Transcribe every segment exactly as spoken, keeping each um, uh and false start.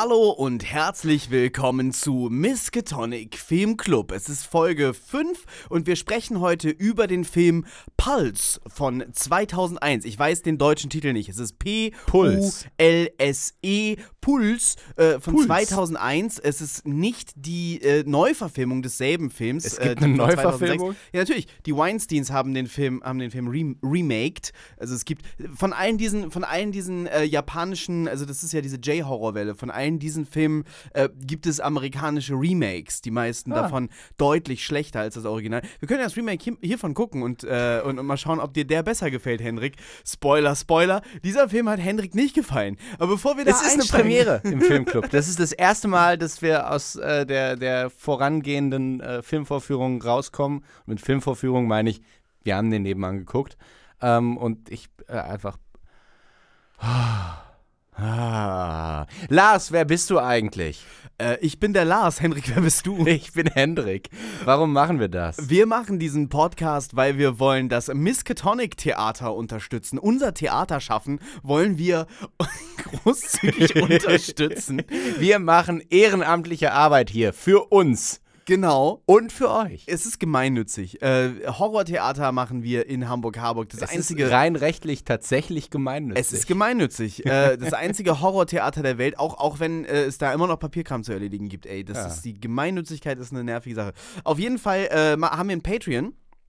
Hallo und herzlich willkommen zu Miskatonic Film Club. Es ist Folge fünf und wir sprechen heute über den Film Pulse von zweitausendeins. Ich weiß den deutschen Titel nicht. Es ist P U L S E, Puls äh, von Puls. zweitausendeins. Es ist nicht die äh, Neuverfilmung desselben Films. Es gibt äh, eine Neuverfilmung? Ja, natürlich. Die Weinsteins haben den Film, haben den Film rem- remaked. Also es gibt von allen diesen, von allen diesen äh, japanischen, also das ist ja diese J-Horror-Welle, von allen diesen Filmen äh, gibt es amerikanische Remakes. Die meisten ah. davon deutlich schlechter als das Original. Wir können ja das Remake hier, hiervon gucken und, äh, und, und mal schauen, ob dir der besser gefällt, Hendrik. Spoiler, Spoiler. Dieser Film hat Hendrik nicht gefallen. Aber bevor wir da einsteigen... Es ist eine Premiere im Filmclub. Das ist das erste Mal, dass wir aus äh, der, der vorangehenden äh, Filmvorführung rauskommen. Und mit Filmvorführung meine ich, wir haben den nebenan geguckt. Ähm, und ich äh, einfach... Ah. Lars, wer bist du eigentlich? Äh, ich bin der Lars. Hendrik, wer bist du? Ich bin Hendrik. Warum machen wir das? Wir machen diesen Podcast, weil wir wollen das Miskatonic-Theater unterstützen. Unser Theater schaffen wollen wir großzügig unterstützen. Wir machen ehrenamtliche Arbeit hier für uns. Genau. Und für euch. Es ist gemeinnützig. Äh, Horrortheater machen wir in Hamburg-Harburg. Das es einzige, ist rein rechtlich tatsächlich gemeinnützig. Es ist gemeinnützig. äh, das einzige Horrortheater der Welt, auch, auch wenn äh, es da immer noch Papierkram zu erledigen gibt. Ey, das ja. ist, die Gemeinnützigkeit ist eine nervige Sache. Auf jeden Fall äh, haben wir ein Patreon.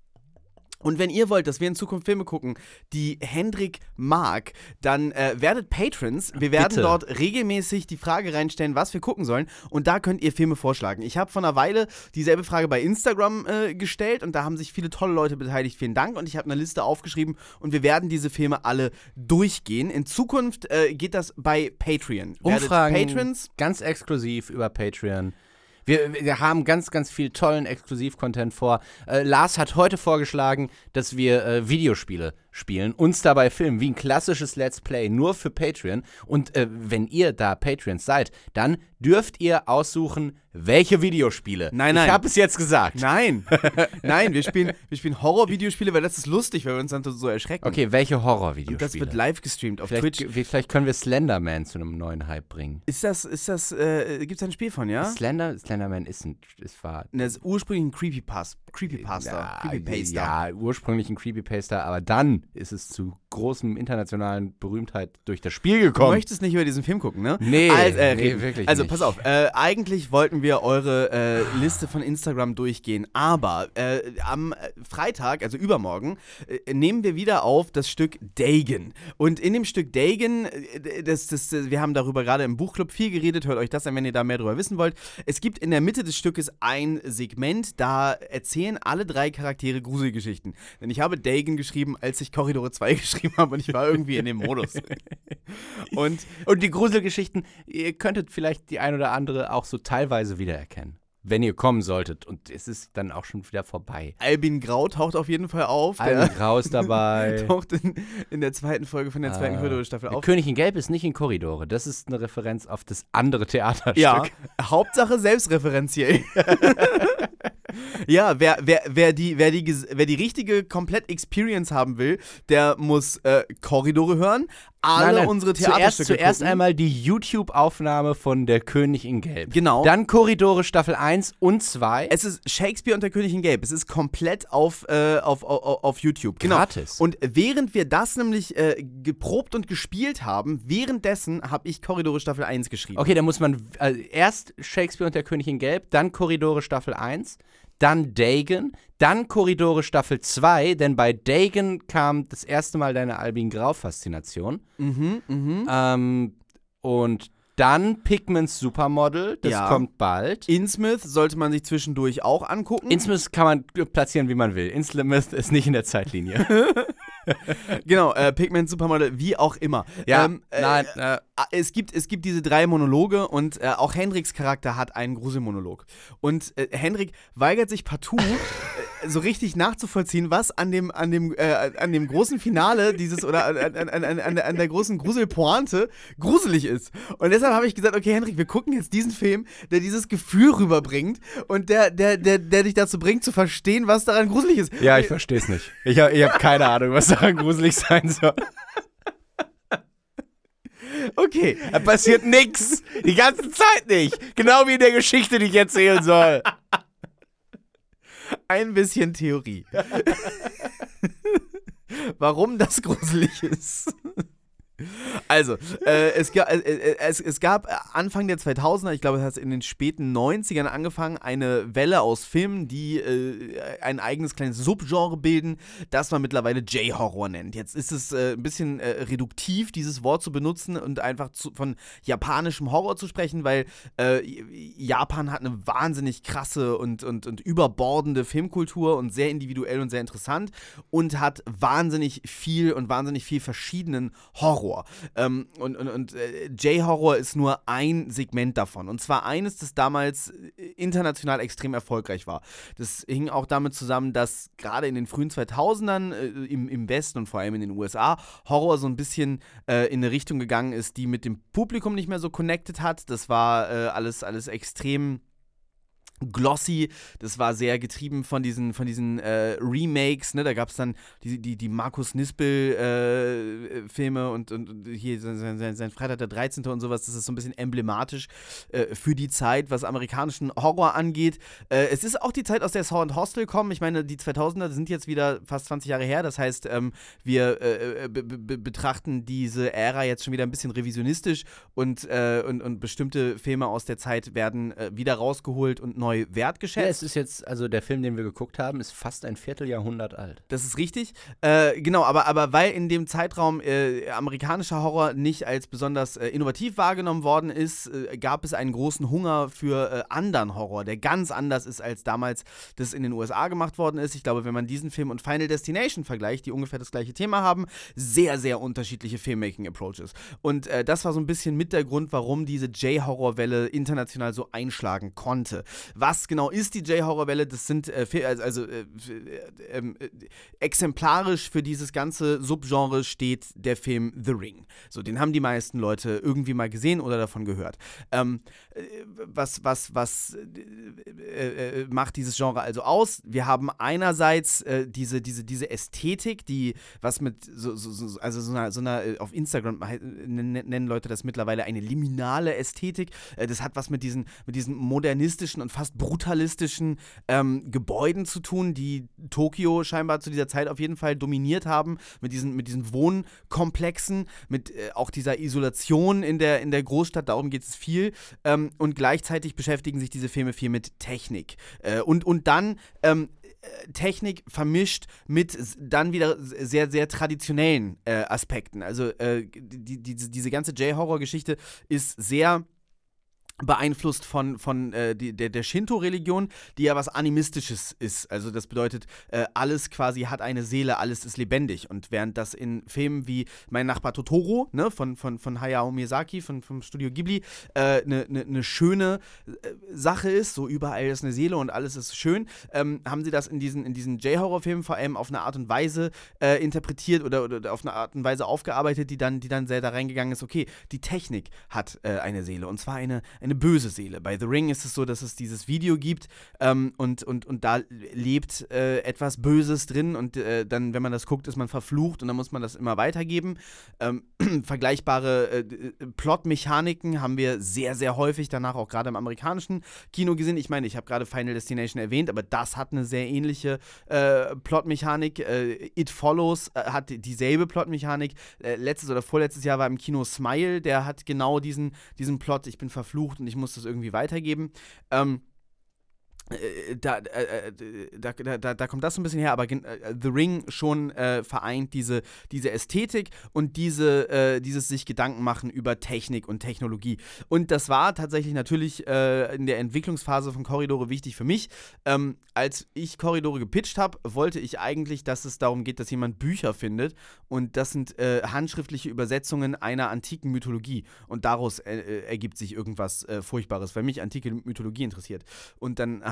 Und wenn ihr wollt, dass wir in Zukunft Filme gucken, die Hendrik mag, dann äh, werdet Patrons. Wir werden Bitte. dort regelmäßig die Frage reinstellen, was wir gucken sollen. Und da könnt ihr Filme vorschlagen. Ich habe vor einer Weile dieselbe Frage bei Instagram äh, gestellt und da haben sich viele tolle Leute beteiligt. Vielen Dank. Und ich habe eine Liste aufgeschrieben und wir werden diese Filme alle durchgehen. In Zukunft äh, geht das bei Patreon. Umfragen werdet Patrons ganz exklusiv über Patreon. Wir, wir haben ganz, ganz viel tollen Exklusiv-Content vor. Äh, Lars hat heute vorgeschlagen, dass wir äh, Videospiele spielen, uns dabei filmen, wie ein klassisches Let's Play, nur für Patreon. Und äh, wenn ihr da Patreons seid, dann dürft ihr aussuchen, welche Videospiele. Nein, nein. Ich habe es jetzt gesagt. Nein, nein, wir spielen, wir spielen Horror-Videospiele, weil das ist lustig, weil wir uns dann so erschrecken. Okay, welche Horror-Videospiele? Und das wird live gestreamt auf vielleicht, Twitch. Vielleicht können wir Slenderman zu einem neuen Hype bringen. Ist das, ist das, äh, gibt's da ein Spiel von, ja? Slender, Slenderman ist ein, ist wahr. Das ist ursprünglich ein Creepypasta. Creepypasta. Ja, Creepypasta. Ja, ursprünglich ein Creepypasta, aber dann ist es zu großem internationalen Berühmtheit durch das Spiel gekommen. Du möchtest nicht über diesen Film gucken, ne? Nee, also, äh, nee wirklich Also, nicht. pass auf, äh, eigentlich wollten wir eure äh, Liste von Instagram durchgehen, aber äh, am Freitag, also übermorgen, äh, nehmen wir wieder auf das Stück Dagon. Und in dem Stück Dagon, äh, das, das, wir haben darüber gerade im Buchclub viel geredet, hört euch das an, wenn ihr da mehr drüber wissen wollt. Es gibt in der Mitte des Stückes ein Segment, da erzählen alle drei Charaktere Gruselgeschichten. Denn ich habe Dagon geschrieben, als ich Korridore zwei geschrieben habe und ich war irgendwie in dem Modus. Und, und die Gruselgeschichten, ihr könntet vielleicht die ein oder andere auch so teilweise wiedererkennen. Wenn ihr kommen solltet. Und es ist dann auch schon wieder vorbei. Albin Grau taucht auf jeden Fall auf. Albin Grau ist dabei. taucht in, in der zweiten Folge von der zweiten äh, Korridore-Staffel auf. König in Gelb ist nicht in Korridore. Das ist eine Referenz auf das andere Theaterstück. Ja, Hauptsache selbstreferenziell. Ja, wer, wer, wer, die, wer, die, wer die richtige Komplett-Experience haben will, der muss äh, Korridore hören. Alle nein, nein. unsere Theaterstücke Zuerst, zuerst gucken. einmal die YouTube-Aufnahme von Der König in Gelb. Genau. Dann Korridore Staffel eins und zwei. Es ist Shakespeare und der König in Gelb. Es ist komplett auf, äh, auf, auf, auf YouTube. Genau. Gratis. Und während wir das nämlich äh, geprobt und gespielt haben, währenddessen habe ich Korridore Staffel eins geschrieben. Okay, dann muss man äh, erst Shakespeare und der König in Gelb, dann Korridore Staffel eins, dann Dagon, dann Korridore Staffel zwei, denn bei Dagon kam das erste Mal deine Albin Grau-Faszination. Mhm, mhm. Ähm, und dann Pigments Supermodel, das Ja. kommt bald. Innsmouth sollte man sich zwischendurch auch angucken. Innsmouth kann man platzieren, wie man will. Innsmouth ist nicht in der Zeitlinie. Genau, äh, Pigment Supermodel, wie auch immer. Ja, ähm, äh, nein, äh, Es gibt, es gibt diese drei Monologe und äh, auch Hendriks Charakter hat einen Gruselmonolog. Und äh, Hendrik weigert sich partout, äh, so richtig nachzuvollziehen, was an dem, an dem, äh, an dem großen Finale dieses oder an, an, an, an, an, der, an der großen Gruselpointe gruselig ist. Und deshalb habe ich gesagt, okay, Hendrik, wir gucken jetzt diesen Film, der dieses Gefühl rüberbringt und der, der, der, der dich dazu bringt, zu verstehen, was daran gruselig ist. ja, ich verstehe es nicht. Ich habe ich hab keine Ahnung, was daran gruselig sein soll. Okay. Da passiert nix. Die ganze Zeit nicht. Genau wie in der Geschichte, die ich erzählen soll. Ein bisschen Theorie. Warum das gruselig ist. Also, äh, es, ga, äh, es, es gab Anfang der zweitausender, ich glaube, es hat in den späten neunzigern angefangen, eine Welle aus Filmen, die äh, ein eigenes kleines Subgenre bilden, das man mittlerweile J-Horror nennt. Jetzt ist es äh, ein bisschen äh, reduktiv, dieses Wort zu benutzen und einfach zu, von japanischem Horror zu sprechen, weil äh, Japan hat eine wahnsinnig krasse und, und, und überbordende Filmkultur und sehr individuell und sehr interessant und hat wahnsinnig viel und wahnsinnig viel verschiedenen Horror. Ähm, und und, und äh, J-Horror ist nur ein Segment davon. Und zwar eines, das damals international extrem erfolgreich war. Das hing auch damit zusammen, dass gerade in den frühen zweitausendern äh, im, im Westen und vor allem in den U S A Horror so ein bisschen äh, in eine Richtung gegangen ist, die mit dem Publikum nicht mehr so connected hat. Das war äh, alles, alles extrem glossy, das war sehr getrieben von diesen, von diesen äh, Remakes, ne? Da gab es dann die, die, die Markus Nispel-Filme äh, und, und hier sein, sein, sein Freitag der dreizehnte und sowas, das ist so ein bisschen emblematisch äh, für die Zeit, was amerikanischen Horror angeht. Äh, es ist auch die Zeit, aus der Saw und Hostel kommen. Ich meine, die zweitausender sind jetzt wieder fast zwanzig Jahre her, das heißt, ähm, wir äh, be- be- betrachten diese Ära jetzt schon wieder ein bisschen revisionistisch und, äh, und, und bestimmte Filme aus der Zeit werden äh, wieder rausgeholt und neu wertgeschätzt. Ja, es ist jetzt, also der Film, den wir geguckt haben, ist fast ein Vierteljahrhundert alt. Das ist richtig. Äh, genau, aber, aber weil in dem Zeitraum äh, amerikanischer Horror nicht als besonders äh, innovativ wahrgenommen worden ist, äh, gab es einen großen Hunger für äh, anderen Horror, der ganz anders ist, als damals das in den U S A gemacht worden ist. Ich glaube, wenn man diesen Film und Final Destination vergleicht, die ungefähr das gleiche Thema haben, sehr, sehr unterschiedliche Filmmaking-Approaches. Und äh, das war so ein bisschen mit der Grund, warum diese J-Horror-Welle international so einschlagen konnte. Was genau ist die J-Horror-Welle? Das sind äh, also äh, äh, äh, exemplarisch für dieses ganze Subgenre steht der Film The Ring. So, den haben die meisten Leute irgendwie mal gesehen oder davon gehört. Ähm, äh, was was, was äh, äh, macht dieses Genre also aus? Wir haben einerseits äh, diese, diese, diese Ästhetik, die was mit so, so, so also so einer, so einer auf Instagram nennen Leute das mittlerweile eine liminale Ästhetik. Äh, das hat was mit diesen, mit diesen modernistischen und fast brutalistischen ähm, Gebäuden zu tun, die Tokio scheinbar zu dieser Zeit auf jeden Fall dominiert haben, mit diesen, mit diesen Wohnkomplexen, mit äh, auch dieser Isolation in der, in der Großstadt, darum geht es viel. Ähm, und gleichzeitig beschäftigen sich diese Filme viel mit Technik. Äh, und, und dann ähm, Technik vermischt mit dann wieder sehr, sehr traditionellen äh, Aspekten. Also äh, die, die, diese ganze J-Horror-Geschichte ist sehr beeinflusst von, von äh, die, der, der Shinto-Religion, die ja was Animistisches ist. Also das bedeutet, äh, alles quasi hat eine Seele, alles ist lebendig. Und während das in Filmen wie Mein Nachbar Totoro, ne, von, von, von Hayao Miyazaki, von, vom Studio Ghibli, eine äh, ne, ne, ne schöne äh, Sache ist, so überall ist eine Seele und alles ist schön, ähm, haben sie das in diesen, in diesen J-Horror-Filmen vor allem auf eine Art und Weise äh, interpretiert oder, oder auf eine Art und Weise aufgearbeitet, die dann, die dann sehr da reingegangen ist, okay, die Technik hat äh, eine Seele und zwar eine eine böse Seele. Bei The Ring ist es so, dass es dieses Video gibt ähm, und, und, und da lebt äh, etwas Böses drin und äh, dann, wenn man das guckt, ist man verflucht und dann muss man das immer weitergeben. Ähm, vergleichbare äh, Plot-Mechaniken haben wir sehr, sehr häufig danach auch gerade im amerikanischen Kino gesehen. Ich meine, ich habe gerade Final Destination erwähnt, aber das hat eine sehr ähnliche äh, Plot-Mechanik. Äh, It Follows äh, hat dieselbe Plot-Mechanik. Äh, letztes oder vorletztes Jahr war im Kino Smile, der hat genau diesen, diesen Plot, ich bin verflucht und ich muss das irgendwie weitergeben. Ähm, äh, da, äh, da, da, da kommt das so ein bisschen her, aber äh, The Ring schon äh, vereint diese, diese Ästhetik und diese, äh, dieses sich Gedanken machen über Technik und Technologie. Und das war tatsächlich natürlich äh, in der Entwicklungsphase von Corridore wichtig für mich. Ähm, als ich Corridore gepitcht habe, wollte ich eigentlich, dass es darum geht, dass jemand Bücher findet und das sind äh, handschriftliche Übersetzungen einer antiken Mythologie und daraus äh, ergibt sich irgendwas äh, Furchtbares, weil mich antike Mythologie interessiert. Und dann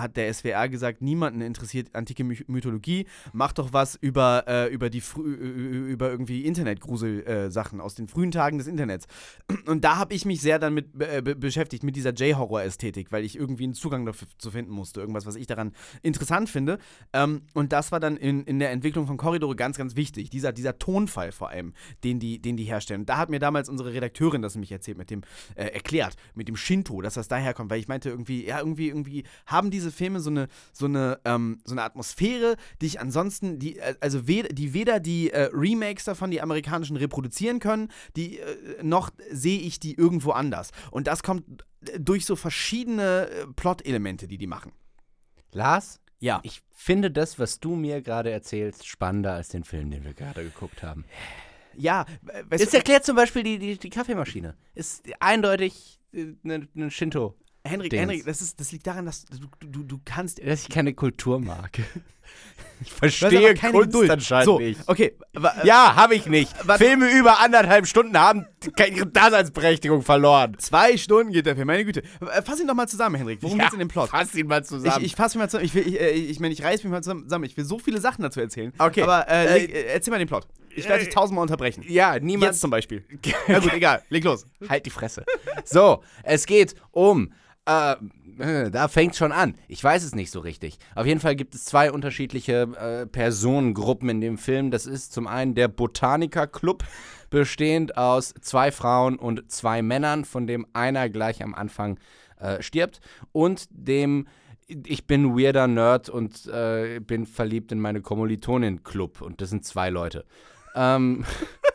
hat der S W R gesagt, niemanden interessiert antike My- Mythologie, mach doch was über, äh, über, die frü- über irgendwie Internetgrusel-Sachen aus den frühen Tagen des Internets. Und da habe ich mich sehr dann mit äh, be- beschäftigt, mit dieser J-Horror-Ästhetik, weil ich irgendwie einen Zugang dafür zu finden musste, irgendwas, was ich daran interessant finde. Ähm, und das war dann in, in der Entwicklung von Korridore ganz, ganz wichtig, dieser, dieser Tonfall vor allem, den die, den die herstellen. Und da hat mir damals unsere Redakteurin das nämlich erzählt, mit dem, äh, erklärt, mit dem Shinto, dass das daher kommt, weil ich meinte irgendwie, ja, irgendwie, irgendwie haben diese Filme so eine, so eine, ähm, so eine Atmosphäre, die ich ansonsten, die, äh, also wed- die weder die äh, Remakes davon, die amerikanischen, reproduzieren können, die, äh, noch sehe ich die irgendwo anders. Und das kommt durch so verschiedene äh, Plot-Elemente, die die machen. Lars? Ja. Ich finde das, was du mir gerade erzählst, spannender als den Film, den wir gerade geguckt haben. Ja, weißt Es erklärt zum Beispiel die, die, die Kaffeemaschine. Ist eindeutig eine ne Shinto. Henrik, Dings. Henrik, das, ist, das liegt daran, dass du, du, du kannst. Dass ich keine Kultur mag. Ich Du hast verstehe aber keine Kunst Geduld. anscheinend So, nicht. okay. wa- Ja, habe ich nicht. Warte. Filme über anderthalb Stunden haben ihre Daseinsberechtigung verloren. Zwei Stunden geht der Film, meine Güte. Äh, Fass ihn doch mal zusammen, Henrik. Worum geht's in dem Plot? Fass ihn mal Ich, zusammen. ich fasse mich mal zusammen. Ich, will, ich, äh, ich meine, ich reiß mich mal zusammen. Ich will so viele Sachen dazu erzählen. Okay. Aber äh, Äh, leg, äh, erzähl mal den Plot. Ich werde dich tausendmal unterbrechen. ja, niemand. Jetzt zum Beispiel. Na gut, egal. Leg los. Halt die Fresse. So, es geht um. Äh, äh, da fängt schon an. Ich weiß es nicht so richtig. Auf jeden Fall gibt es zwei unterschiedliche äh, Personengruppen in dem Film. Das ist zum einen der Botaniker-Club, bestehend aus zwei Frauen und zwei Männern, von dem einer gleich am Anfang äh, stirbt. Und dem Ich bin weirder Nerd und äh, bin verliebt in meine Kommilitonin-Club. Und das sind zwei Leute. Ähm.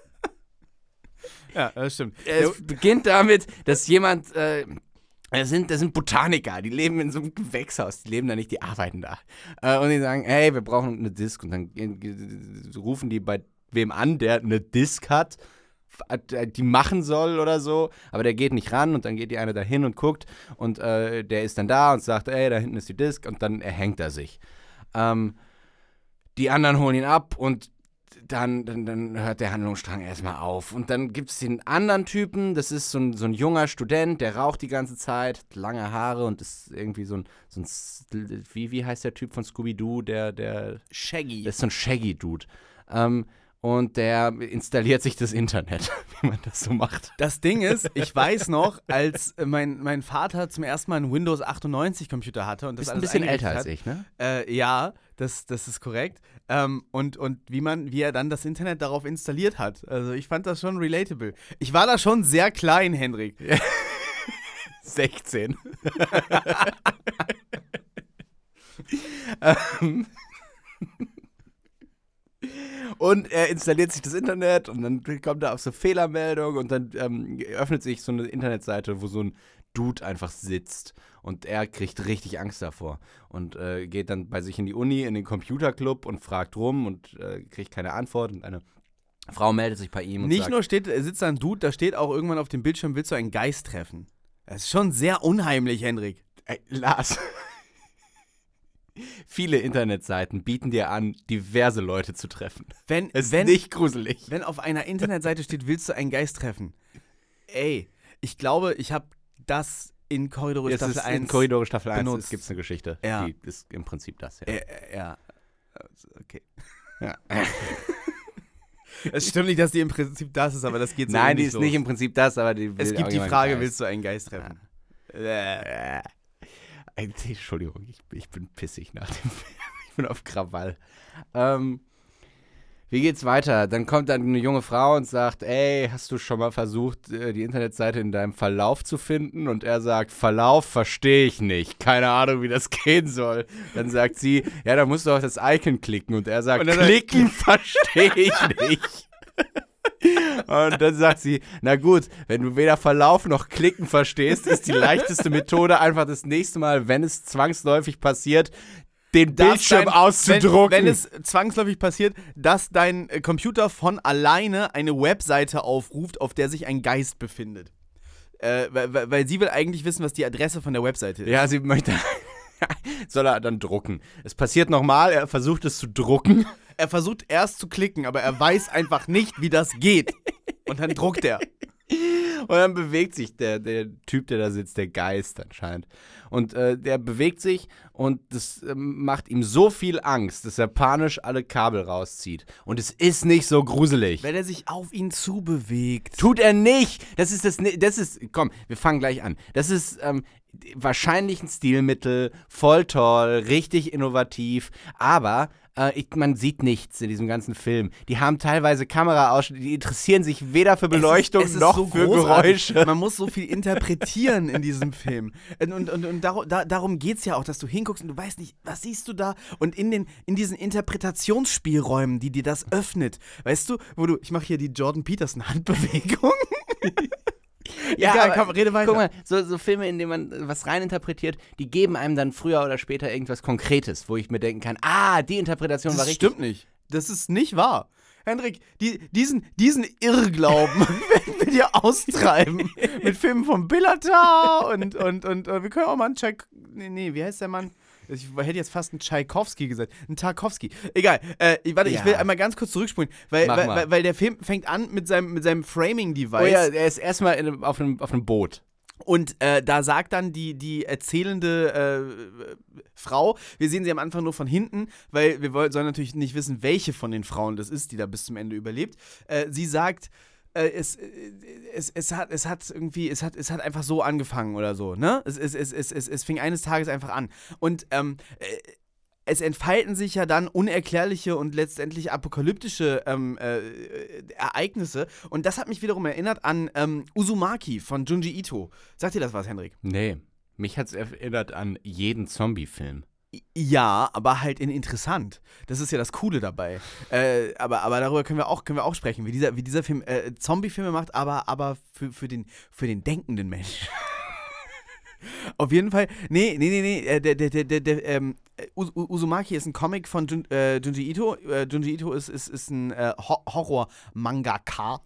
Ja, das stimmt. Es beginnt damit, dass jemand, äh, das sind, das sind Botaniker, die leben in so einem Gewächshaus, die leben da nicht, die arbeiten da. Äh, und die sagen, hey, wir brauchen eine Disc. Und dann äh, rufen die bei wem an, der eine Disc hat, die machen soll oder so, aber der geht nicht ran und dann geht die eine da hin und guckt und äh, der ist dann da und sagt, ey, da hinten ist die Disc und dann erhängt er sich. Ähm, die anderen holen ihn ab und Dann, dann, dann hört der Handlungsstrang erstmal auf. Und dann gibt es den anderen Typen, das ist so ein, so ein junger Student, der raucht die ganze Zeit, hat lange Haare und ist irgendwie so ein, so ein wie, wie heißt der Typ von Scooby-Doo, der, der, Shaggy. das ist so ein Shaggy-Dude. Ähm, und der installiert sich das Internet, wie man das so macht. Das Ding ist, ich weiß noch, als äh, mein, mein Vater zum ersten Mal einen Windows achtundneunzig Computer hatte und das Bist ein alles bisschen älter eingerichtet als ich, ne? Äh, ja, das, das ist korrekt. Ähm, und, und wie man, wie er dann das Internet darauf installiert hat. Also ich fand das schon relatable. Ich war da schon sehr klein, Henrik. sechzehn. ähm. Und er installiert sich das Internet und dann kommt er auf so Fehlermeldung und dann ähm, öffnet sich so eine Internetseite, wo so ein Dude einfach sitzt und er kriegt richtig Angst davor und äh, geht dann bei sich in die Uni, in den Computerclub und fragt rum und äh, kriegt keine Antwort und eine Frau meldet sich bei ihm und Nicht sagt, nur steht, sitzt da ein Dude, da steht auch irgendwann auf dem Bildschirm, willst du einen Geist treffen? Das ist schon sehr unheimlich, Henrik. ey, Lars, viele Internetseiten bieten dir an, diverse Leute zu treffen. Wenn, Es wenn, ist nicht gruselig. wenn auf einer Internetseite steht, willst du einen Geist treffen? Ey, ich glaube, ich habe das in Korridore Es Staffel ist eins in Korridore Staffel eins benutzt. gibt es eine Geschichte. Ja. Die ist im Prinzip das, ja. Äh, äh, ja. Also, okay. ja. Es stimmt nicht, dass die im Prinzip das ist, aber das geht so Nein, die ähnlich ist los. nicht im Prinzip das, aber die will Es gibt die irgendjemand Frage, Geist. willst du einen Geist treffen? Äh. Äh. Entschuldigung, ich, ich bin pissig nach dem Film. Ich bin auf Krawall. Ähm, wie geht's weiter? Dann kommt dann eine junge Frau und sagt, ey, hast du schon mal versucht, die Internetseite in deinem Verlauf zu finden? Und er sagt, Verlauf verstehe ich nicht. Keine Ahnung, wie das gehen soll. Dann sagt sie, ja, da musst du auf das Icon klicken. Und er sagt, Und dann klicken verstehe ich nicht. Und dann sagt sie, na gut, wenn du weder Verlauf noch Klicken verstehst, ist die leichteste Methode einfach das nächste Mal, wenn es zwangsläufig passiert, den Dass Bildschirm dein- auszudrucken. Wenn, wenn es zwangsläufig passiert, dass dein äh, Computer von alleine eine Webseite aufruft, auf der sich ein Geist befindet. Äh, weil, weil- weil sie will eigentlich wissen, was die Adresse von der Webseite ist. ja, sie möchte, soll er dann drucken. Es passiert nochmal, er versucht es zu drucken. Er versucht erst zu klicken, aber er weiß einfach nicht, wie das geht. Und dann druckt er. Und dann bewegt sich der, der Typ, der da sitzt, der Geist anscheinend. Und äh, der bewegt sich und das äh, macht ihm so viel Angst, dass er panisch alle Kabel rauszieht. Und es ist nicht so gruselig. Weil er sich auf ihn zubewegt. Tut er nicht! Das ist das, das ist, komm, wir fangen gleich an. Das ist ähm, wahrscheinlich ein Stilmittel, voll toll, richtig innovativ, aber äh, ich, man sieht nichts in diesem ganzen Film. Die haben teilweise Kameraausschnitte, die interessieren sich weder für Beleuchtung es ist, es ist noch so für großartig. Geräusche. Man muss so viel interpretieren in diesem Film. Und, und, und, und darum, da, darum geht es ja auch, dass du hinguckst und du weißt nicht, was siehst du da? Und in, den, in diesen Interpretationsspielräumen, die dir das öffnet, weißt du, wo du, ich mache hier die Jordan Peterson Handbewegung. Ja, Egal, aber, komm, rede weiter. Guck mal, so, so Filme, in denen man was reininterpretiert, die geben einem dann früher oder später irgendwas Konkretes, wo ich mir denken kann, ah, die Interpretation das war richtig. Das stimmt nicht. Das ist nicht wahr. Hendrik, die, diesen, diesen Irrglauben werden wir dir austreiben. Mit Filmen von Billatar und, und, und, und wir können auch mal einen Tchaik... Nee, nee, wie heißt der Mann? Ich hätte jetzt fast einen Tschaikowski gesagt. Einen Tarkowski. Egal. Äh, warte, Ja. ich will einmal ganz kurz zurückspulen, weil, Mach weil, mal. weil, weil der Film fängt an mit seinem, mit seinem Framing-Device. Oh ja, er ist erstmal in einem- auf einem, auf einem Boot. Und äh, da sagt dann die, die erzählende äh, Frau, wir sehen sie am Anfang nur von hinten, weil wir wollen, sollen natürlich nicht wissen, welche von den Frauen das ist, die da bis zum Ende überlebt. Äh, sie sagt, äh, es, äh, es, es, hat, es hat irgendwie, es hat, es hat einfach so angefangen oder so, ne? Es, es, es, es, es, es fing eines Tages einfach an. Und ähm, äh, es entfalten sich ja dann unerklärliche und letztendlich apokalyptische ähm, äh, Ereignisse. Und das hat mich wiederum erinnert an ähm, Uzumaki von Junji Ito. Sagt dir das was, Henrik? Nee, mich hat's erinnert an jeden Zombie-Film. Ja, aber halt in interessant. Das ist ja das Coole dabei. äh, aber, aber darüber können wir auch, können wir auch sprechen, wie dieser, wie dieser Film äh, Zombie-Filme macht, aber, aber für, für, den, für den denkenden Menschen. Auf jeden Fall, nee, nee, nee, nee, äh, der, der, der, der, der ähm, Uz- Uzumaki ist ein Comic von Jun, äh, Junji Ito. Äh, Junji Ito ist, ist, ist ein äh, Ho- Horror-Mangaka.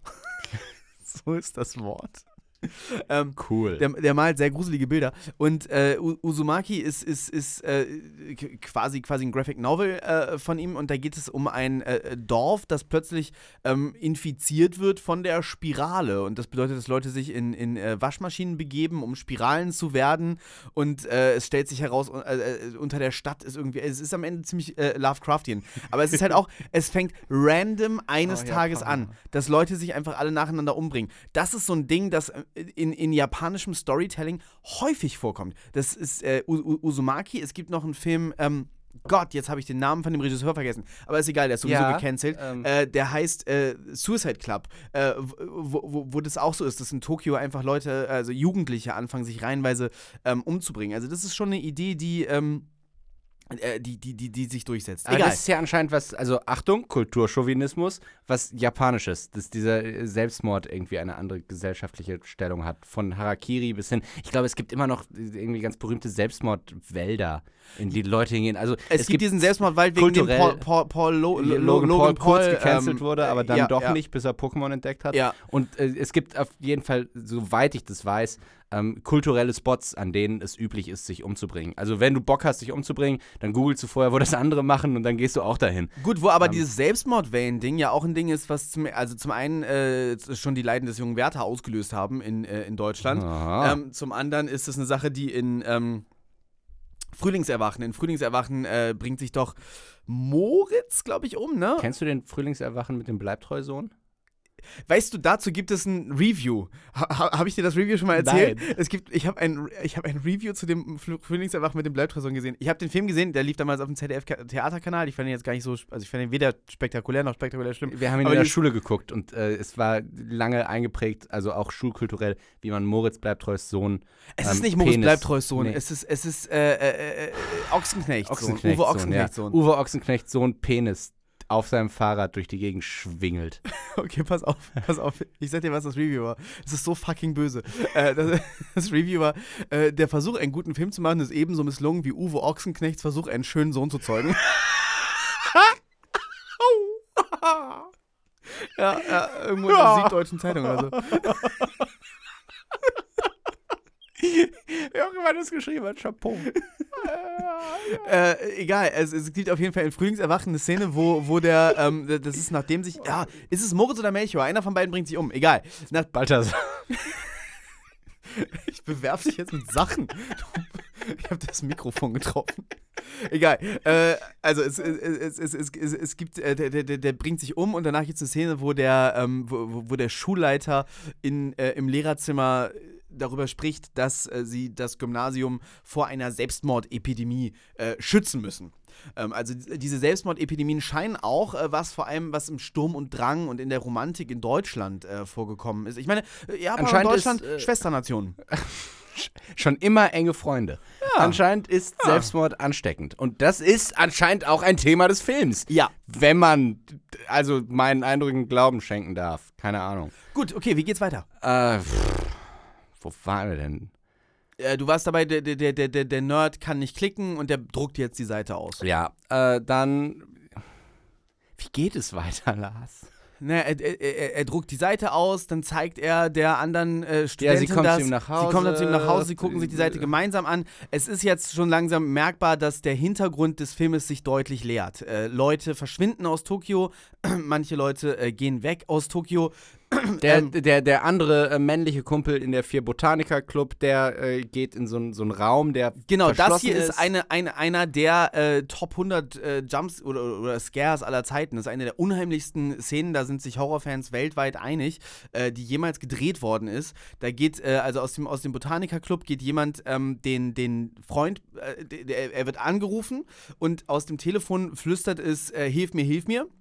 So ist das Wort. ähm, Cool. der, der malt sehr gruselige Bilder. Und äh, U- Uzumaki ist, ist, ist äh, k- quasi, quasi ein Graphic Novel äh, von ihm. Und da geht es um ein äh, Dorf, das plötzlich ähm, infiziert wird von der Spirale. Und das bedeutet, dass Leute sich in, in äh, Waschmaschinen begeben, um Spiralen zu werden. Und äh, es stellt sich heraus, äh, äh, unter der Stadt ist irgendwie, es ist am Ende ziemlich äh, Lovecraftian. Aber es ist halt auch, es fängt random eines Oh, Tages Japan. an, dass Leute sich einfach alle nacheinander umbringen. Das ist so ein Ding, das in, in japanischem Storytelling häufig vorkommt. Das ist äh, U- U- Uzumaki. Es gibt noch einen Film, ähm, Gott, jetzt habe ich den Namen von dem Regisseur vergessen. Aber ist egal, der ist sowieso Ja, gecancelt. ähm. Äh, der heißt äh, Suicide Club, äh, wo, wo, wo das auch so ist, dass in Tokio einfach Leute, also Jugendliche anfangen, sich reihenweise ähm, umzubringen. Also das ist schon eine Idee, die, ähm, äh, die, die, die, die sich durchsetzt. Aber Egal. das ist ja anscheinend was, also Achtung, Kulturchauvinismus, was Japanisches, dass dieser äh, Selbstmord irgendwie eine andere gesellschaftliche Stellung hat. Von Harakiri bis hin, ich glaube, es gibt immer noch irgendwie ganz berühmte Selbstmordwälder, in die Leute hingehen. Also Es, gibt diesen Selbstmordwald, wegen dem kulturell- Paul, Paul, Paul Lo, Lo, Logan, Logan Paul kurz Paul, gecancelt ähm, wurde, aber dann ja, doch ja. nicht, bis er Pokémon entdeckt hat. Ja. Und äh, es gibt auf jeden Fall, soweit ich das weiß, ähm, kulturelle Spots, an denen es üblich ist, sich umzubringen. Also wenn du Bock hast, dich umzubringen, dann googelst du vorher, wo das andere machen und dann gehst du auch dahin. Gut, wo aber Ähm. dieses Selbstmordwellen-Ding ja auch ein Ding ist, was zum, also zum einen äh, schon die Leiden des jungen Werther ausgelöst haben in, äh, in Deutschland. Aha. Ähm, zum anderen ist es eine Sache, die in ähm, Frühlingserwachen, in Frühlingserwachen äh, bringt sich doch Moritz, glaube ich, um, ne? Kennst du den Frühlingserwachen mit dem Bleibtreu-Sohn? Weißt du, dazu gibt es ein Review. Ha, habe ich dir das Review schon mal erzählt? Nein. Es gibt, ich habe ein, ich hab ein Review zu dem Fl- Frühlingserwachen mit dem Bleibtreusohn gesehen. Ich habe den Film gesehen, der lief damals auf dem Z D F-Theaterkanal. Ich fand ihn jetzt gar nicht so, also ich fand ihn weder spektakulär noch spektakulär schlimm. Wir haben ihn Aber in der die- Schule geguckt und äh, es war lange eingeprägt, also auch schulkulturell, wie man Moritz Bleibtreus Sohn. Es ähm, ist nicht Moritz Penis- Bleibtreus Sohn, Nee. es ist, es ist äh, äh, äh, Ochsenknecht, Ochsenknecht Uwe Sohn, Ochsenknecht ja. Sohn. Uwe Ochsenknecht Sohn Penis auf seinem Fahrrad durch die Gegend schwingelt. Okay, pass auf, pass auf. Ich sag dir, was das Review war. Es ist so fucking böse. äh, das, das Review war, äh, der Versuch, einen guten Film zu machen, ist ebenso misslungen wie Uwe Ochsenknechts Versuch, einen schönen Sohn zu zeugen. ja, ja, irgendwo in der Süddeutschen Zeitung oder so. Wer auch immer das geschrieben hat, Chapeau. äh, egal, es, es gibt auf jeden Fall in Frühlingserwachen eine Szene, wo, wo der, ähm, das ist nachdem sich, ja, ist es Moritz oder Melchior? Einer von beiden bringt sich um, egal. Nach Balthasar. Ich bewerf dich jetzt mit Sachen. Ich habe das Mikrofon getroffen. Egal. Äh, also es, es, es, es, es, es gibt, äh, der, der, der bringt sich um und danach gibt es eine Szene, wo der, ähm, wo, wo der Schulleiter in, äh, im Lehrerzimmer darüber spricht, dass äh, sie das Gymnasium vor einer Selbstmordepidemie äh, schützen müssen. Ähm, also diese Selbstmordepidemien scheinen auch äh, was vor allem, was im Sturm und Drang und in der Romantik in Deutschland äh, vorgekommen ist. Ich meine, äh, Japan und Deutschland, ist, äh, Schwesternationen. Schon immer enge Freunde. Ja. Anscheinend ist ja. Selbstmord ansteckend. Und das ist anscheinend auch ein Thema des Films. Ja. Wenn man also meinen Eindrücken Glauben schenken darf. Keine Ahnung. Gut, okay, wie geht's weiter? Äh, pff, wo waren wir denn? Äh, du warst dabei, der, der, der, der, der Nerd kann nicht klicken und der druckt jetzt die Seite aus. Ja, äh, dann. Wie geht es weiter, Lars? Ne, er, er, er druckt die Seite aus, dann zeigt er der anderen äh, Studentin ja, sie kommt das. Zu ihm nach Hause. Sie kommt dann zu ihm nach Hause, sie gucken sich die Seite gemeinsam an. Es ist jetzt schon langsam merkbar, dass der Hintergrund des Filmes sich deutlich leert. Äh, Leute verschwinden aus Tokio, manche Leute äh, gehen weg aus Tokio. Der, ähm, der, der andere äh, männliche Kumpel in der Vier-Botaniker-Club, der äh, geht in so einen so einen Raum, der Genau, das hier ist, ist eine, eine, einer der äh, Top hundert äh, Jumps oder, oder Scares aller Zeiten. Das ist eine der unheimlichsten Szenen, da sind sich Horrorfans weltweit einig, äh, die jemals gedreht worden ist. Da geht, äh, also aus dem, aus dem Botaniker-Club geht jemand ähm, den, den Freund, äh, der, er wird angerufen und aus dem Telefon flüstert es, äh, hilf mir, hilf mir.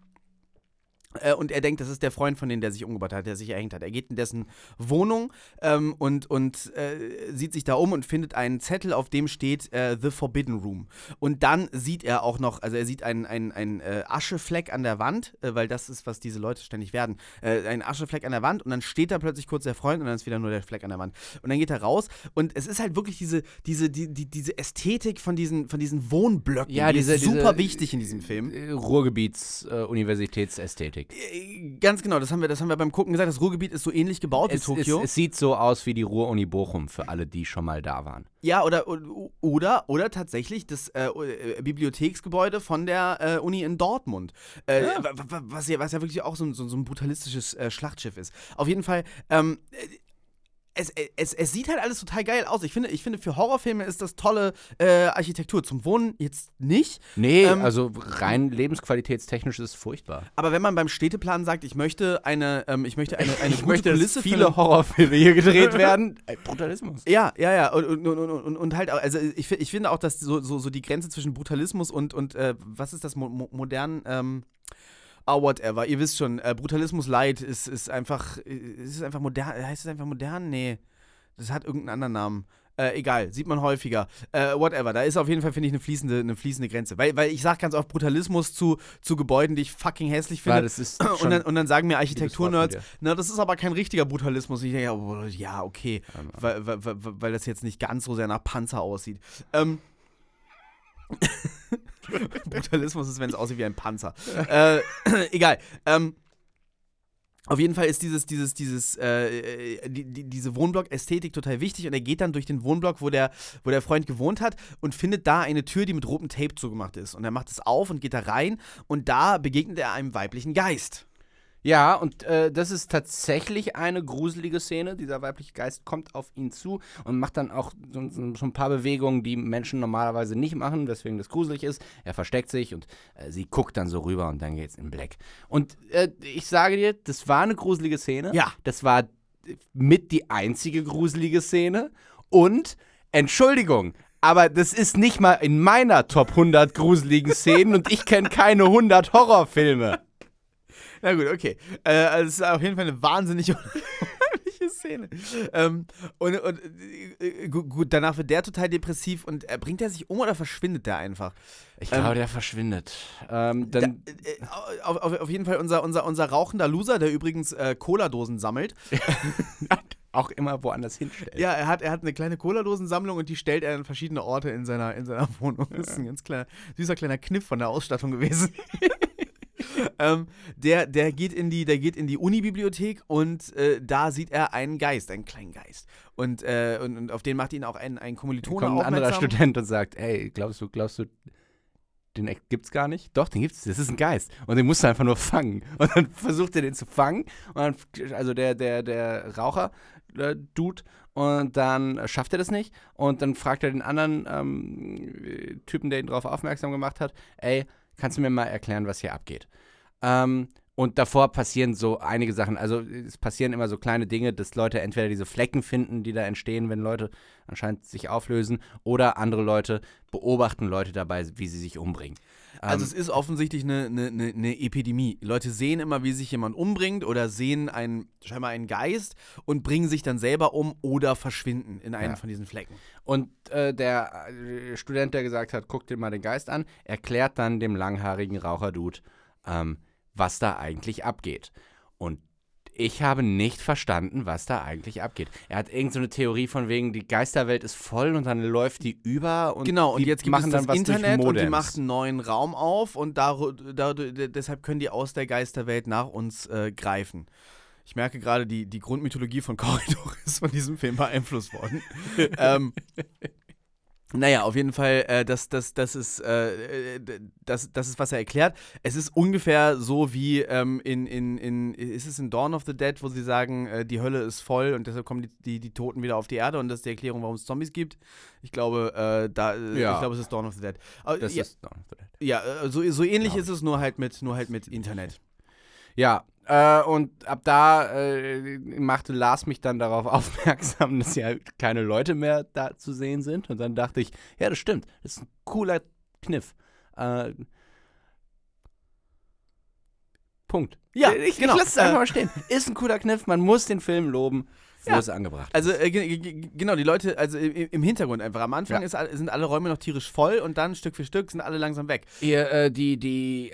Äh, und er denkt, das ist der Freund von denen, der sich umgebracht hat, der sich erhängt hat. Er geht in dessen Wohnung ähm, und, und äh, sieht sich da um und findet einen Zettel, auf dem steht äh, The Forbidden Room. Und dann sieht er auch noch, also er sieht einen, einen, einen äh, Aschefleck an der Wand, äh, weil das ist, was diese Leute ständig werden. Äh, ein Aschefleck an der Wand und dann steht da plötzlich kurz der Freund und dann ist wieder nur der Fleck an der Wand. Und dann geht er raus und es ist halt wirklich diese, diese, die, die, diese Ästhetik von diesen, von diesen Wohnblöcken, ja, die diese, ist super diese, wichtig in diesem Film. Ruhrgebiets-Universitätsästhetik. Ganz genau, das haben wir, das haben wir beim Gucken gesagt. Das Ruhrgebiet ist so ähnlich gebaut es, wie Tokio. Es, es sieht so aus wie die Ruhr-Uni Bochum, für alle, die schon mal da waren. Ja, oder, oder, oder tatsächlich das äh, Bibliotheksgebäude von der äh, Uni in Dortmund. Äh, ja. was, ja, was ja wirklich auch so, so, so ein brutalistisches äh, Schlachtschiff ist. Auf jeden Fall, ähm, Es, es, es sieht halt alles total geil aus. Ich finde, ich finde für Horrorfilme ist das tolle äh, Architektur. Zum Wohnen jetzt nicht. Nee, ähm, also rein lebensqualitätstechnisch ist es furchtbar. Aber wenn man beim Städteplan sagt, ich möchte eine, ähm, ich möchte eine, eine ich gute möchte, Kulisse dass viele Horrorfilme hier gedreht werden. Brutalismus. Ja, ja, ja. Und, und, und, und, und halt, also ich, ich finde auch, dass so, so, so die Grenze zwischen Brutalismus und, und äh, was ist das, mo mo modern, ähm, oh, whatever, ihr wisst schon, äh, Brutalismus Light ist, ist einfach, ist es einfach modern, heißt es einfach modern? Nee, das hat irgendeinen anderen Namen. Äh, egal, sieht man häufiger. Äh, whatever, da ist auf jeden Fall, finde ich, eine fließende, eine fließende Grenze. Weil, weil ich sage ganz oft Brutalismus zu, zu Gebäuden, die ich fucking hässlich finde. Ja, das ist und, dann, und dann sagen mir Architekturnerds, dir. na, das ist aber kein richtiger Brutalismus. Und ich denke, ja, ja, okay, Ja, weil, weil, weil, weil das jetzt nicht ganz so sehr nach Panzer aussieht. Ähm, Brutalismus ist, wenn es aussieht wie ein Panzer. äh, egal. Ähm, auf jeden Fall ist dieses, dieses, dieses, äh, die, die, diese Wohnblock-Ästhetik total wichtig und er geht dann durch den Wohnblock, wo der, wo der Freund gewohnt hat und findet da eine Tür, die mit rotem Tape zugemacht ist. Und er macht es auf und geht da rein und da begegnet er einem weiblichen Geist. Ja, und äh, das ist tatsächlich eine gruselige Szene. Dieser weibliche Geist kommt auf ihn zu und macht dann auch so, so, so ein paar Bewegungen, die Menschen normalerweise nicht machen, weswegen das gruselig ist. Er versteckt sich und äh, sie guckt dann so rüber und dann geht's in Black. Und äh, ich sage dir, das war eine gruselige Szene. Ja. Das war mit die einzige gruselige Szene. Und, Entschuldigung, aber das ist nicht mal in meiner Top hundert gruseligen Szenen und ich kenne keine hundert Horrorfilme. Na gut, okay. Äh, also es ist auf jeden Fall eine wahnsinnig unheimliche Szene. Ähm, und und äh, gut, danach wird der total depressiv und äh, bringt er sich um oder verschwindet der einfach? Ich glaube, ähm, der verschwindet. Ähm, dann da, äh, auf, auf, auf jeden Fall unser, unser, unser rauchender Loser, der übrigens äh, Cola-Dosen sammelt. Auch immer woanders hinstellt. Ja, er hat, er hat eine kleine Cola-Dosensammlung und die stellt er an verschiedene Orte in seiner, in seiner Wohnung. Das ist ein ganz kleiner, süßer kleiner Kniff von der Ausstattung gewesen. ähm, der, der geht in die, der geht in die Unibibliothek und äh, da sieht er einen Geist, einen kleinen Geist. Und, äh, und, und auf den macht ihn auch ein, ein Kommilitone Kommt ein aufmerksam. anderer Student und sagt, ey, glaubst du, glaubst du, den gibt's gar nicht? Doch, den gibt's, das ist ein Geist. Und den musst du einfach nur fangen. Und dann versucht er den zu fangen. Und dann, also der, der, der Raucher-Dude, und dann schafft er das nicht. Und dann fragt er den anderen ähm, Typen, der ihn darauf aufmerksam gemacht hat, ey, kannst du mir mal erklären, was hier abgeht? Ähm, und davor passieren so einige Sachen. Also es passieren immer so kleine Dinge, dass Leute entweder diese Flecken finden, die da entstehen, wenn Leute anscheinend sich auflösen, oder andere Leute beobachten Leute dabei, wie sie sich umbringen. Also Ähm, es ist offensichtlich eine, eine, eine Epidemie. Leute sehen immer, wie sich jemand umbringt oder sehen einen, scheinbar einen Geist und bringen sich dann selber um oder verschwinden in einen Ja. von diesen Flecken. Und äh, der äh, Student, der gesagt hat, guck dir mal den Geist an, erklärt dann dem langhaarigen Raucherdude, ähm, was da eigentlich abgeht. Und ich habe nicht verstanden, was da eigentlich abgeht. Er hat irgend so eine Theorie von wegen, die Geisterwelt ist voll und dann läuft die über und Genau, und die jetzt gibt machen es dann das was Internet durch und die Modems. macht einen neuen Raum auf und dar, dar, deshalb können die aus der Geisterwelt nach uns äh, greifen. Ich merke gerade, die, die Grundmythologie von Corridor ist von diesem Film beeinflusst worden. ähm, Naja, auf jeden Fall, äh, das, das, das, ist, äh, das, das ist, was er erklärt. Es ist ungefähr so wie ähm, in, in, in, ist es in Dawn of the Dead, wo sie sagen, äh, die Hölle ist voll und deshalb kommen die, die, die Toten wieder auf die Erde und das ist die Erklärung, warum es Zombies gibt. Ich glaube, äh, da, äh, Ja. ich glaube, es ist Dawn of the Dead. Aber, Das ja, ist Dawn of the Dead. ja, äh, so, so ähnlich Glaub ist es, nur halt mit, nur halt mit Internet. Ja, äh, und ab da äh, machte Lars mich dann darauf aufmerksam, dass ja keine Leute mehr da zu sehen sind. Und dann dachte ich, ja, das stimmt, das ist ein cooler Kniff. Äh, Punkt. Ja, ich, genau. Ich lasse es einfach Äh, mal stehen. Ist ein cooler Kniff, man muss den Film loben, wo Ja. es angebracht ist. Also, äh, ge- ge- genau, die Leute, also i- im Hintergrund einfach. Am Anfang Ja. ist, all- sind alle Räume noch tierisch voll und dann Stück für Stück sind alle langsam weg. Hier, äh, die, die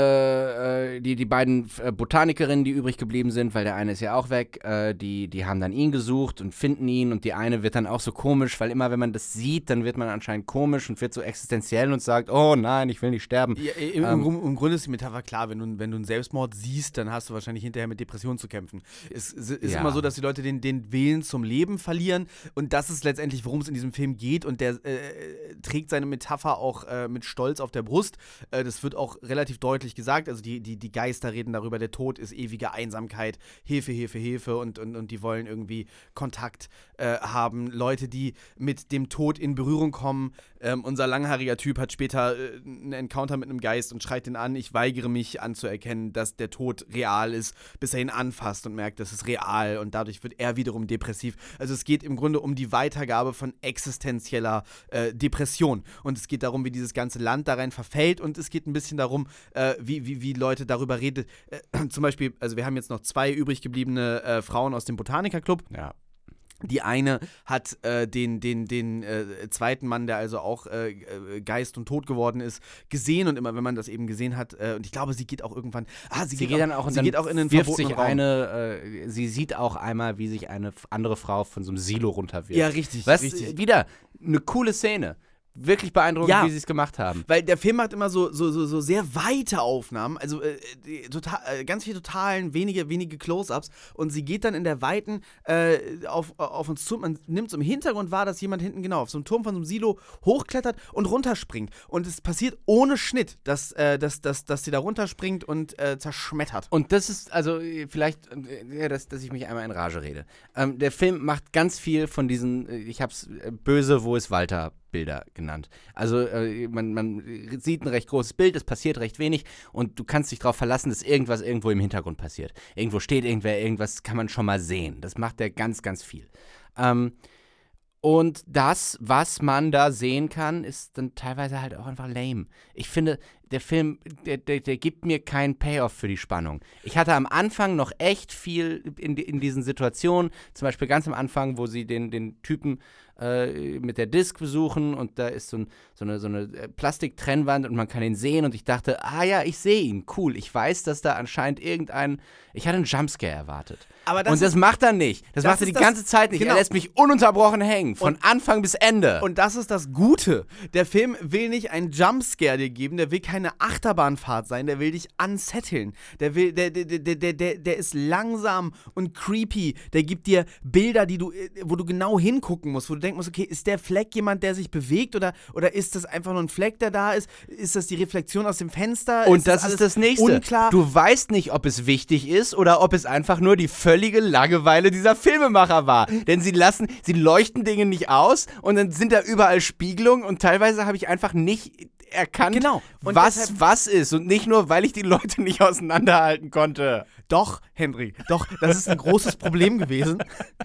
eine, äh, die, die beiden äh, Botanikerinnen, die übrig geblieben sind, weil der eine ist ja auch weg, äh, die, die haben dann ihn gesucht und finden ihn und die eine wird dann auch so komisch, weil immer, wenn man das sieht, dann wird man anscheinend komisch und wird so existenziell und sagt, oh nein, ich will nicht sterben. Ja, im, Ähm. im, Im Grunde ist die Metapher klar, wenn du, wenn du einen Selbstmord siehst, dann hast du wahrscheinlich hinterher mit Depressionen zu kämpfen. Es, es ist Ja. immer so, dass die Leute den, den Willen zum Leben verlieren und das ist letztendlich, worum es in diesem Film geht und der äh, trägt seine Metapher auch äh, mit Stolz auf der Brust. Äh, das wird auch relativ deutlich gesagt, also die, die, die Geister reden darüber, der Tod ist ewige Einsamkeit, Hilfe, Hilfe, Hilfe und, und, und die wollen irgendwie Kontakt äh, haben. Leute, die mit dem Tod in Berührung kommen. Ähm, unser langhaariger Typ hat später äh, einen Encounter mit einem Geist und schreit ihn an, ich weigere mich anzuerkennen, dass der Tod real ist, bis er ihn anfasst und merkt, das ist real und dadurch wird er wiederum depressiv. Also es geht im Grunde um die Weitergabe von existenzieller äh, Depression und es geht darum, wie dieses ganze Land darein verfällt und es geht ein bisschen darum, äh, wie, wie, wie Leute darüber reden. Äh, zum Beispiel, also wir haben jetzt noch zwei übrig gebliebene äh, Frauen aus dem Botanikerclub. Ja. Die eine hat äh, den, den, den äh, zweiten Mann, der also auch äh, äh, Geist und tot geworden ist, gesehen und immer, wenn man das eben gesehen hat, äh, und ich glaube, sie geht auch irgendwann, ah, sie, Sie geht, geht dann auch und sie dann geht auch in den wirft verbotenen sich Raum. eine, äh, sie sieht auch einmal, wie sich eine f- andere Frau von so einem Silo runterwirft. Ja, richtig, Was, richtig. wieder, eine coole Szene. Wirklich beeindruckend, Ja. wie sie es gemacht haben. Weil der Film macht immer so, so, so, so sehr weite Aufnahmen, also äh, die, total, äh, ganz viele totalen, wenige, wenige Close-Ups und sie geht dann in der Weiten äh, auf, auf uns zu. Man nimmt so im Hintergrund wahr, dass jemand hinten genau auf so einem Turm von so einem Silo hochklettert und runterspringt. Und es passiert ohne Schnitt, dass, äh, dass, dass, dass sie da runterspringt und äh, zerschmettert. Und das ist, also äh, vielleicht, äh, ja, dass, dass ich mich einmal in Rage rede. Ähm, der Film macht ganz viel von diesen, äh, ich hab's äh, böse, wo ist Walter Bilder genannt. Also äh, man, man sieht ein recht großes Bild, es passiert recht wenig und du kannst dich darauf verlassen, dass irgendwas irgendwo im Hintergrund passiert. Irgendwo steht irgendwer, irgendwas kann man schon mal sehen. Das macht der ganz, ganz viel. Ähm, und das, was man da sehen kann, ist dann teilweise halt auch einfach lame. Ich finde, der Film, der, der, der gibt mir keinen Payoff für die Spannung. Ich hatte am Anfang noch echt viel in, in diesen Situationen, zum Beispiel ganz am Anfang, wo sie den, den Typen äh, mit der Disc besuchen und da ist so, ein, so eine, so eine Plastiktrennwand und man kann ihn sehen und ich dachte, ah ja, ich sehe ihn, cool. Ich weiß, dass da anscheinend irgendein, ich hatte einen Jumpscare erwartet. Aber das und das ist- macht er nicht. Das, das macht er ist die das- ganze Zeit nicht. genau. Er lässt mich ununterbrochen hängen, von Und- Anfang bis Ende. Und das ist das Gute. Der Film will nicht einen Jumpscare dir geben, der will keine keine Achterbahnfahrt sein, der will dich unsetteln. Der will, der, der, der, der, der, der ist langsam und creepy. Der gibt dir Bilder, die du, wo du genau hingucken musst, wo du denken musst, okay, ist der Fleck jemand, der sich bewegt oder, oder ist das einfach nur ein Fleck, der da ist? Ist das die Reflexion aus dem Fenster? Und ist das, das ist das Nächste. Unklar? Du weißt nicht, ob es wichtig ist oder ob es einfach nur die völlige Langeweile dieser Filmemacher war. Denn sie lassen, sie leuchten Dinge nicht aus und dann sind da überall Spiegelungen und teilweise habe ich einfach nicht erkannt, genau. Und was deshalb, was ist. Und nicht nur, weil ich die Leute nicht auseinanderhalten konnte. Doch, Henry, doch, das ist ein großes Problem gewesen.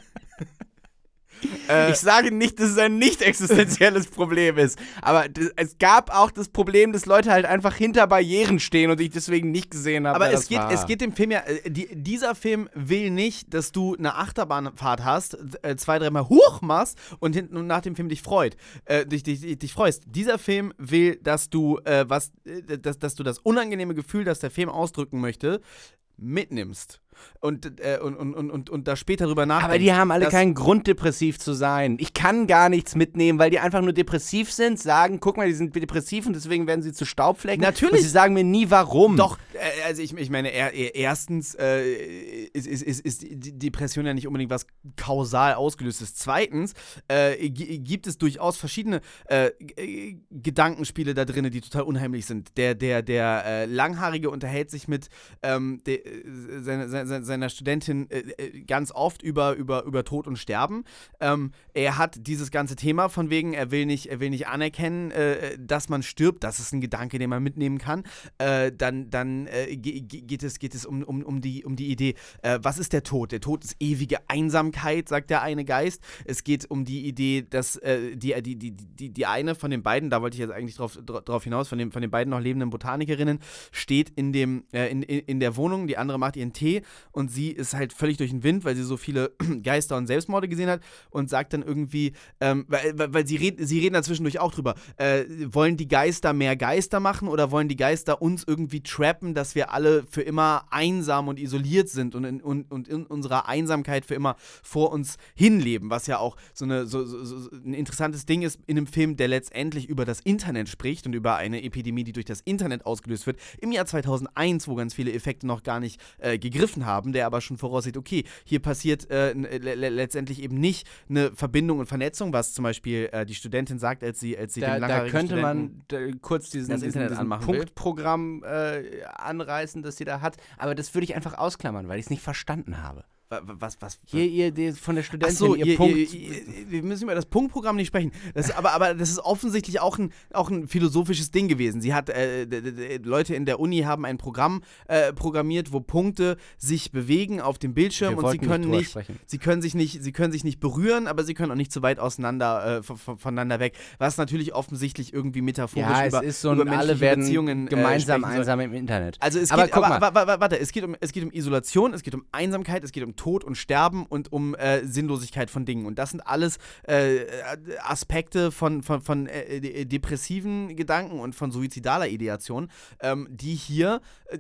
Äh, ich sage nicht, dass es ein nicht existenzielles Problem ist, aber d- es gab auch das Problem, dass Leute halt einfach hinter Barrieren stehen und ich deswegen nicht gesehen habe, Aber wer es das geht, war. es geht dem Film ja, äh, die, dieser Film will nicht, dass du eine Achterbahnfahrt hast, äh, zwei, dreimal hoch machst und hinten und nach dem Film dich freut, äh, dich, dich, dich freust. Dieser Film will, dass du äh, was, äh, dass, dass du das unangenehme Gefühl, das der Film ausdrücken möchte, mitnimmst. Und, äh, und, und, und, und, und da später drüber nachdenkst. Aber die haben alle dass- keinen Grund, depressiv zu sein. Ich kann gar nichts mitnehmen, weil die einfach nur depressiv sind, sagen, guck mal, die sind depressiv und deswegen werden sie zu Staubflecken. Natürlich. Und sie sagen mir nie, warum. Doch, äh, also ich, ich meine, er, er, erstens äh, ist, ist, ist, ist die Depression ja nicht unbedingt was kausal ausgelöst ist. Zweitens äh, g- gibt es durchaus verschiedene äh, g- Gedankenspiele da drin, die total unheimlich sind. Der, der, der äh, Langhaarige unterhält sich mit ähm, de, seine, seine, seiner Studentin äh, ganz oft über, über, über Tod und Sterben. Ähm, er hat dieses ganze Thema von wegen, er will nicht, er will nicht anerkennen, äh, dass man stirbt. Das ist ein Gedanke, den man mitnehmen kann. Äh, dann dann äh, ge- ge- geht es, geht es um, um, um, die, um die Idee, äh, was ist der Tod? Der Tod ist ewige Einsamkeit, sagt der eine Geist. Es geht um die Idee, dass äh, die, die, die, die, die eine von den beiden, da wollte ich jetzt eigentlich drauf, drauf hinaus, von, dem, von den beiden noch lebenden Botanikerinnen, steht in, dem, äh, in, in, in der Wohnung, die andere macht ihren Tee und sie ist halt völlig durch den Wind, weil sie so viele Geister und Selbstmorde gesehen hat und sagt dann irgendwie, ähm, weil, weil, weil sie, red, sie reden da zwischendurch auch drüber, äh, wollen die Geister mehr Geister machen oder wollen die Geister uns irgendwie trappen, dass wir alle für immer einsam und isoliert sind und in, und, und in unserer Einsamkeit für immer vor uns hinleben, was ja auch so, eine, so, so, so ein interessantes Ding ist in einem Film, der letztendlich über das Internet spricht und über eine Epidemie, die durch das Internet ausgelöst wird, im Jahr zweitausendeins, wo ganz viele Effekte noch gar nicht äh, gegriffen haben, der aber schon voraussieht, okay, hier passiert äh, le- le- letztendlich eben nicht eine Verbindung und Vernetzung, was zum Beispiel äh, die Studentin sagt, als sie, als sie Da, dem da langhaarigen könnte Studenten man da, kurz diesen, das diesen, Internet diesen anmachen will. Punktprogramm äh, anreißen, das sie da hat. Aber das würde ich einfach ausklammern, weil ich es nicht verstanden habe. wa- wa- was, was, Hier, ihr die, von der Ach Studentin, so, ihr ihr, Punkt. ihr, ihr, wir müssen über das Punktprogramm nicht sprechen. Das ist, aber, aber das ist offensichtlich auch ein, auch ein philosophisches Ding gewesen. Sie hat, äh, d- d- d- Leute in der Uni haben ein Programm äh, programmiert, wo Punkte sich bewegen auf dem Bildschirm Wir und sie wollten können drüber nicht, sprechen. sie können sich nicht, sie können sich nicht berühren, aber sie können auch nicht zu weit auseinander, äh, v- v- voneinander weg. Was natürlich offensichtlich irgendwie metaphorisch Ja, über, es ist so über ein, menschliche alle werden Beziehungen gemeinsam äh, sprechen soll. einsam im Internet. Also es aber geht, guck aber, mal. wa- wa- warte, es geht, um, es geht um Isolation, es geht um Einsamkeit, es geht um Tod und Sterben und um äh, Sinnlosigkeit von Dingen. Und das sind alles äh, Aspekte von, von, von äh, de- depressiven Gedanken und von suizidaler Ideation, ähm, die hier äh,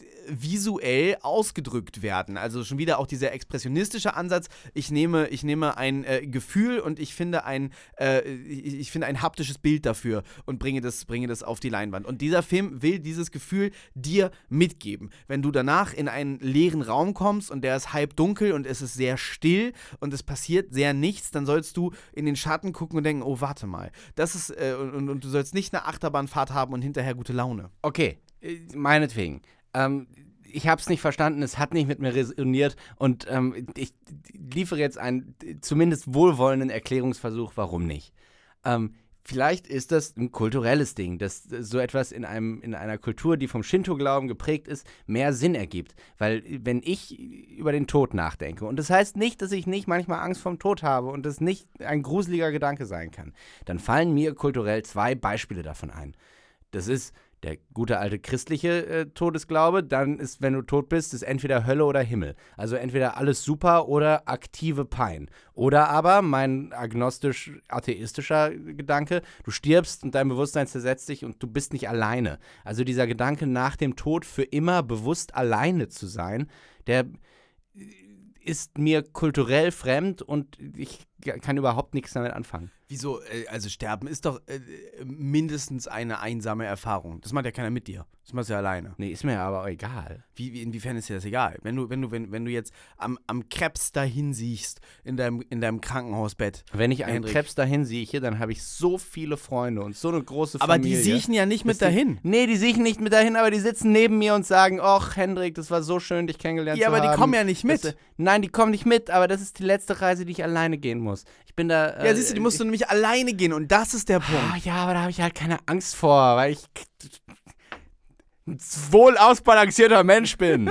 visuell ausgedrückt werden. Also schon wieder auch dieser expressionistische Ansatz. Ich nehme, ich nehme ein äh, Gefühl und ich finde ein, äh, ich, ich finde ein haptisches Bild dafür und bringe das, bringe das auf die Leinwand. Und dieser Film will dieses Gefühl dir mitgeben. Wenn du danach in einen leeren Raum kommst und der ist halb dunkel und es ist sehr still und es passiert sehr nichts, dann sollst du in den Schatten gucken und denken, oh, warte mal. Das ist, äh, und, und du sollst nicht eine Achterbahnfahrt haben und hinterher gute Laune. Okay, äh, meinetwegen. Ähm, ich habe es nicht verstanden, es hat nicht mit mir resoniert und ähm, ich liefere jetzt einen äh, zumindest wohlwollenden Erklärungsversuch, warum nicht. Ähm, vielleicht ist das ein kulturelles Ding, dass äh, so etwas in, einem, in einer Kultur, die vom Shinto-Glauben geprägt ist, mehr Sinn ergibt. Weil äh, wenn ich über den Tod nachdenke, und das heißt nicht, dass ich nicht manchmal Angst vorm Tod habe und das nicht ein gruseliger Gedanke sein kann, dann fallen mir kulturell zwei Beispiele davon ein. Das ist der gute alte christliche äh, Todesglaube, dann ist, wenn du tot bist, ist entweder Hölle oder Himmel. Also entweder alles super oder aktive Pein. Oder aber mein agnostisch-atheistischer Gedanke, du stirbst und dein Bewusstsein zersetzt dich und du bist nicht alleine. Also dieser Gedanke, nach dem Tod für immer bewusst alleine zu sein, der ist mir kulturell fremd und ich g- kann überhaupt nichts damit anfangen. Wieso? Äh, also sterben ist doch äh, mindestens eine einsame Erfahrung. Das macht ja keiner mit dir. Das machst du ja alleine. Nee, ist mir aber auch egal. Wie, wie, inwiefern ist dir das egal? Wenn du, wenn du, wenn, wenn du jetzt am, am Krebs dahin siehst, in deinem, in deinem Krankenhausbett. Wenn ich einen Hendrik. Krebs dahin sieche, dann habe ich so viele Freunde und so eine große Aber Familie. die siechen ja nicht mit dass die- dahin. Nee, die siechen nicht mit dahin, aber die sitzen neben mir und sagen, ach Hendrik, das war so schön, dich kennengelernt Ja, zu aber haben. die kommen ja nicht mit. Das, äh, nein, die kommen nicht mit, aber das ist die letzte Reise, die ich alleine gehen muss. Ich bin da... Äh, Ja, siehst du, die musst du nämlich alleine gehen und das ist der Ah, Punkt. ja, aber da habe ich halt keine Angst vor, weil ich ein wohl ausbalancierter Mensch bin.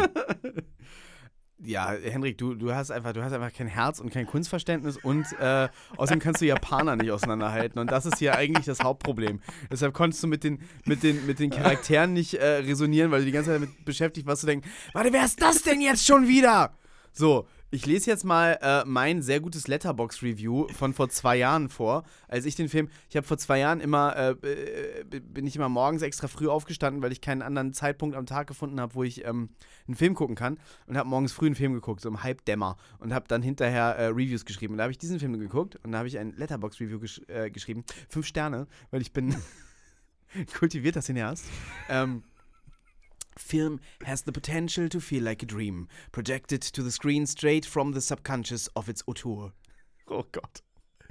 Ja, Henrik, du, du hast einfach, du hast einfach kein Herz und kein Kunstverständnis und äh, außerdem kannst du Japaner nicht auseinanderhalten und das ist hier eigentlich das Hauptproblem. Deshalb konntest du mit den, mit den, mit den Charakteren nicht äh, resonieren, weil du die ganze Zeit damit beschäftigt warst zu denken, warte, wer ist das denn jetzt schon wieder? So, ich lese jetzt mal äh, mein sehr gutes Letterboxd-Review von vor zwei Jahren vor, als ich den Film, ich habe vor zwei Jahren immer, äh, äh, bin ich immer morgens extra früh aufgestanden, weil ich keinen anderen Zeitpunkt am Tag gefunden habe, wo ich ähm, einen Film gucken kann und habe morgens früh einen Film geguckt, so um Halbdämmer und habe dann hinterher äh, Reviews geschrieben und da habe ich diesen Film geguckt und da habe ich ein Letterboxd-Review gesch äh, geschrieben, fünf Sterne, weil ich bin kultivierter Cineast. ähm, Film has the potential to feel like a dream, projected to the screen straight from the subconscious of its auteur. Oh Gott.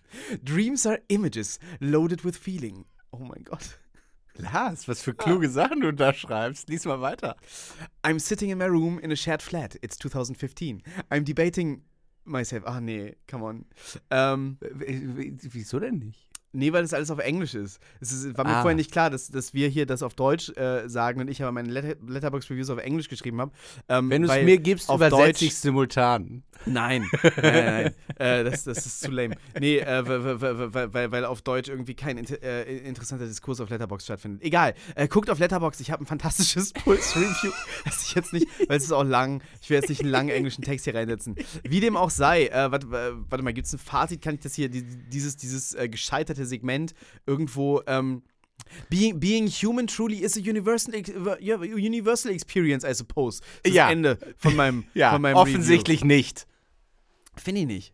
Dreams are images loaded with feeling. Oh mein Gott. Lars, was für kluge Sachen du da schreibst. Lies mal weiter. I'm sitting in my room in a shared flat. It's twenty fifteen. I'm debating myself. Ah nee, come on. Ähm, W- w- Wieso denn nicht? Nee, weil das alles auf Englisch ist. Es ist, war mir Ah. vorher nicht klar, dass, dass wir hier das auf Deutsch äh, sagen und ich aber meine Letter Letterboxd-Reviews auf Englisch geschrieben habe. Ähm, Wenn du es weil mir gibst, auf übersetze Deutsch- ich simultan. Nein, nein, nein, nein. äh, das, das ist zu lame. Nee, äh, weil, weil, weil, weil, weil auf Deutsch irgendwie kein inter äh, interessanter Diskurs auf Letterboxd stattfindet. Egal, äh, guckt auf Letterboxd, ich habe ein fantastisches Puls-Review. Das ich jetzt nicht, weil es ist auch lang. Ich will jetzt nicht einen langen englischen Text hier reinsetzen. Wie dem auch sei, äh, warte, äh, warte mal, gibt es ein Fazit? Kann ich das hier, die, dieses, dieses äh, gescheiterte Segment irgendwo, ähm, Being, being human truly is a universal, ex yeah, universal experience, I suppose. Das Ja. Ende von meinem, Ja, von meinem offensichtlich nicht. Review. Finde ich nicht.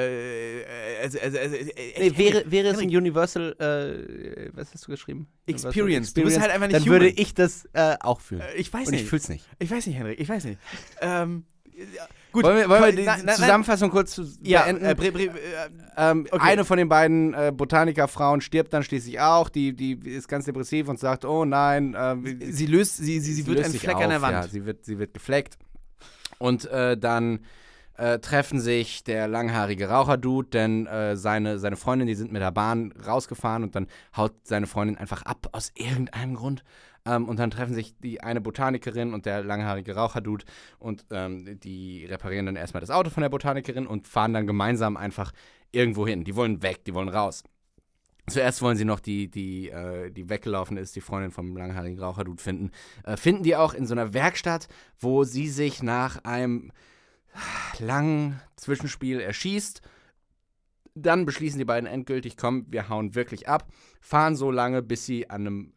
Äh, also, also, also, äh, Nee, wäre, wäre es ein Henrik. Universal, äh, was hast du geschrieben? Experience. Universal Du bist halt einfach nicht Dann würde human. ich das äh, auch fühlen. Äh, ich weiß Und nicht. ich fühl's nicht. Ich weiß nicht, Henrik, ich weiß nicht. ähm, ja, gut. Wollen wir, wollen wir Nein, die nein, nein. Zusammenfassung kurz zu Ja, beenden? äh, bre, bre, äh, Ähm, Okay. Eine von den beiden äh, Botanikerfrauen stirbt dann schließlich auch. Die, die ist ganz depressiv und sagt, oh nein. Äh, sie löst, sie, sie, sie wird löst ein sich Fleck auf, an der Wand. Ja, sie wird, sie wird gefleckt. Und äh, dann äh, treffen sich der langhaarige Raucherdude, denn äh, seine, seine Freundin, die sind mit der Bahn rausgefahren und dann haut seine Freundin einfach ab, aus irgendeinem Grund. Ähm, und dann treffen sich die eine Botanikerin und der langhaarige Raucherdude und ähm, die reparieren dann erstmal das Auto von der Botanikerin und fahren dann gemeinsam einfach irgendwo hin. Die wollen weg, die wollen raus. Zuerst wollen sie noch die, die, äh, die weggelaufen ist, die Freundin vom langhaarigen Raucherdude finden. Äh, finden die auch in so einer Werkstatt, wo sie sich nach einem langen Zwischenspiel erschießt. Dann beschließen die beiden endgültig, komm, wir hauen wirklich ab. Fahren so lange, bis sie an einem,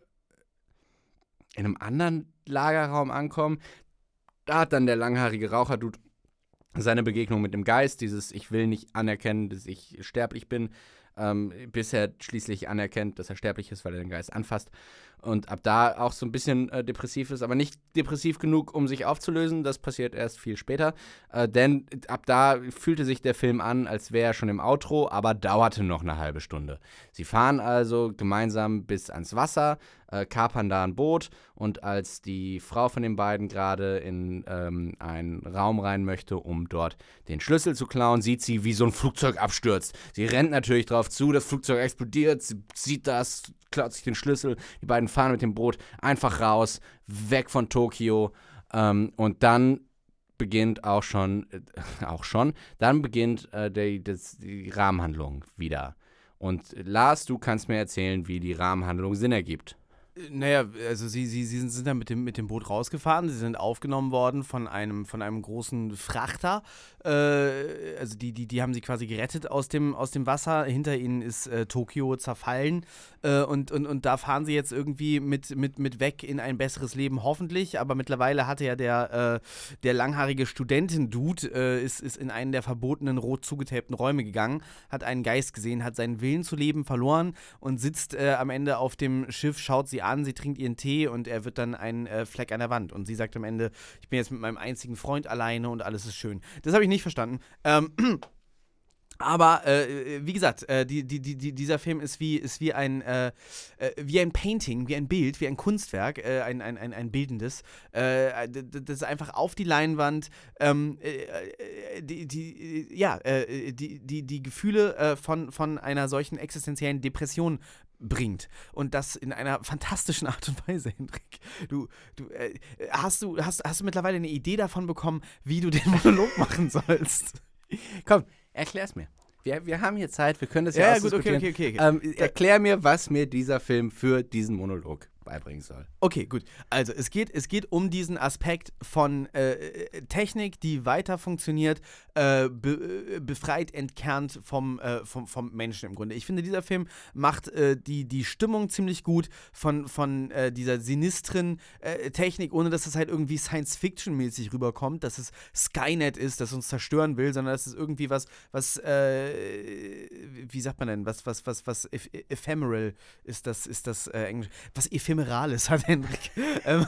in einem anderen Lagerraum ankommen. Da hat dann der langhaarige Raucherdude seine Begegnung mit dem Geist, dieses ich will nicht anerkennen, dass ich sterblich bin, ähm, bis er schließlich anerkennt, dass er sterblich ist, weil er den Geist anfasst. Und ab da auch so ein bisschen äh, depressiv ist, aber nicht depressiv genug, um sich aufzulösen. Das passiert erst viel später. Äh, denn ab da fühlte sich der Film an, als wäre er schon im Outro, aber dauerte noch eine halbe Stunde. Sie fahren also gemeinsam bis ans Wasser, äh, kapern da ein Boot und als die Frau von den beiden gerade in ähm, einen Raum rein möchte, um dort den Schlüssel zu klauen, sieht sie, wie so ein Flugzeug abstürzt. Sie rennt natürlich drauf zu, das Flugzeug explodiert, sie sieht das, klaut sich den Schlüssel, die beiden fahren mit dem Boot einfach raus, weg von Tokio ähm, und dann beginnt auch schon, äh, auch schon, dann beginnt äh, die, das, die Rahmenhandlung wieder. Und Lars, du kannst mir erzählen, wie die Rahmenhandlung Sinn ergibt. Naja, also sie, sie, sie sind, sind dann mit dem, mit dem Boot rausgefahren, sie sind aufgenommen worden von einem, von einem großen Frachter. Äh, also die, die, die haben sie quasi gerettet aus dem, aus dem Wasser. Hinter ihnen ist äh, Tokio zerfallen. Äh, und, und, und da fahren sie jetzt irgendwie mit, mit, mit weg in ein besseres Leben, hoffentlich. Aber mittlerweile hatte ja der, äh, der langhaarige Studentendude, äh, ist, ist in einen der verbotenen, rot zugetapten Räume gegangen, hat einen Geist gesehen, hat seinen Willen zu leben verloren und sitzt äh, am Ende auf dem Schiff, schaut sie an, sie trinkt ihren Tee und er wird dann ein äh, Fleck an der Wand. Und sie sagt am Ende, ich bin jetzt mit meinem einzigen Freund alleine und alles ist schön. Das habe ich nicht verstanden. Ähm, aber, äh, wie gesagt, äh, die, die, die, dieser Film ist wie, ist wie ein äh, äh, wie ein Painting, wie ein Bild, wie ein Kunstwerk, äh, ein, ein, ein, ein bildendes. Äh, das ist einfach auf die Leinwand ähm, äh, die, die, ja, äh, die, die, die Gefühle äh, von, von einer solchen existenziellen Depression bringt. Und das in einer fantastischen Art und Weise, Hendrik. Du, du, äh, hast du, hast, hast du mittlerweile eine Idee davon bekommen, wie du den Monolog machen sollst? Komm, erklär's mir. Wir, wir haben hier Zeit, wir können das ja ja, ja gut, okay, okay, okay. okay. Ähm, erklär mir, was mir dieser Film für diesen Monolog beibringen soll. Okay, gut. Also es geht, es geht um diesen Aspekt von äh, Technik, die weiter funktioniert, äh, be, befreit, entkernt vom, äh, vom, vom Menschen im Grunde. Ich finde, dieser Film macht äh, die, die Stimmung ziemlich gut von, von äh, dieser sinistren äh, Technik, ohne dass es halt irgendwie Science-Fiction-mäßig rüberkommt, dass es Skynet ist, das uns zerstören will, sondern dass es irgendwie was, was, äh, wie sagt man denn, was, was, was, was eph- ephemeral ist das, ist das äh, Englisch, was Ephemerales hat Hendrik. ähm,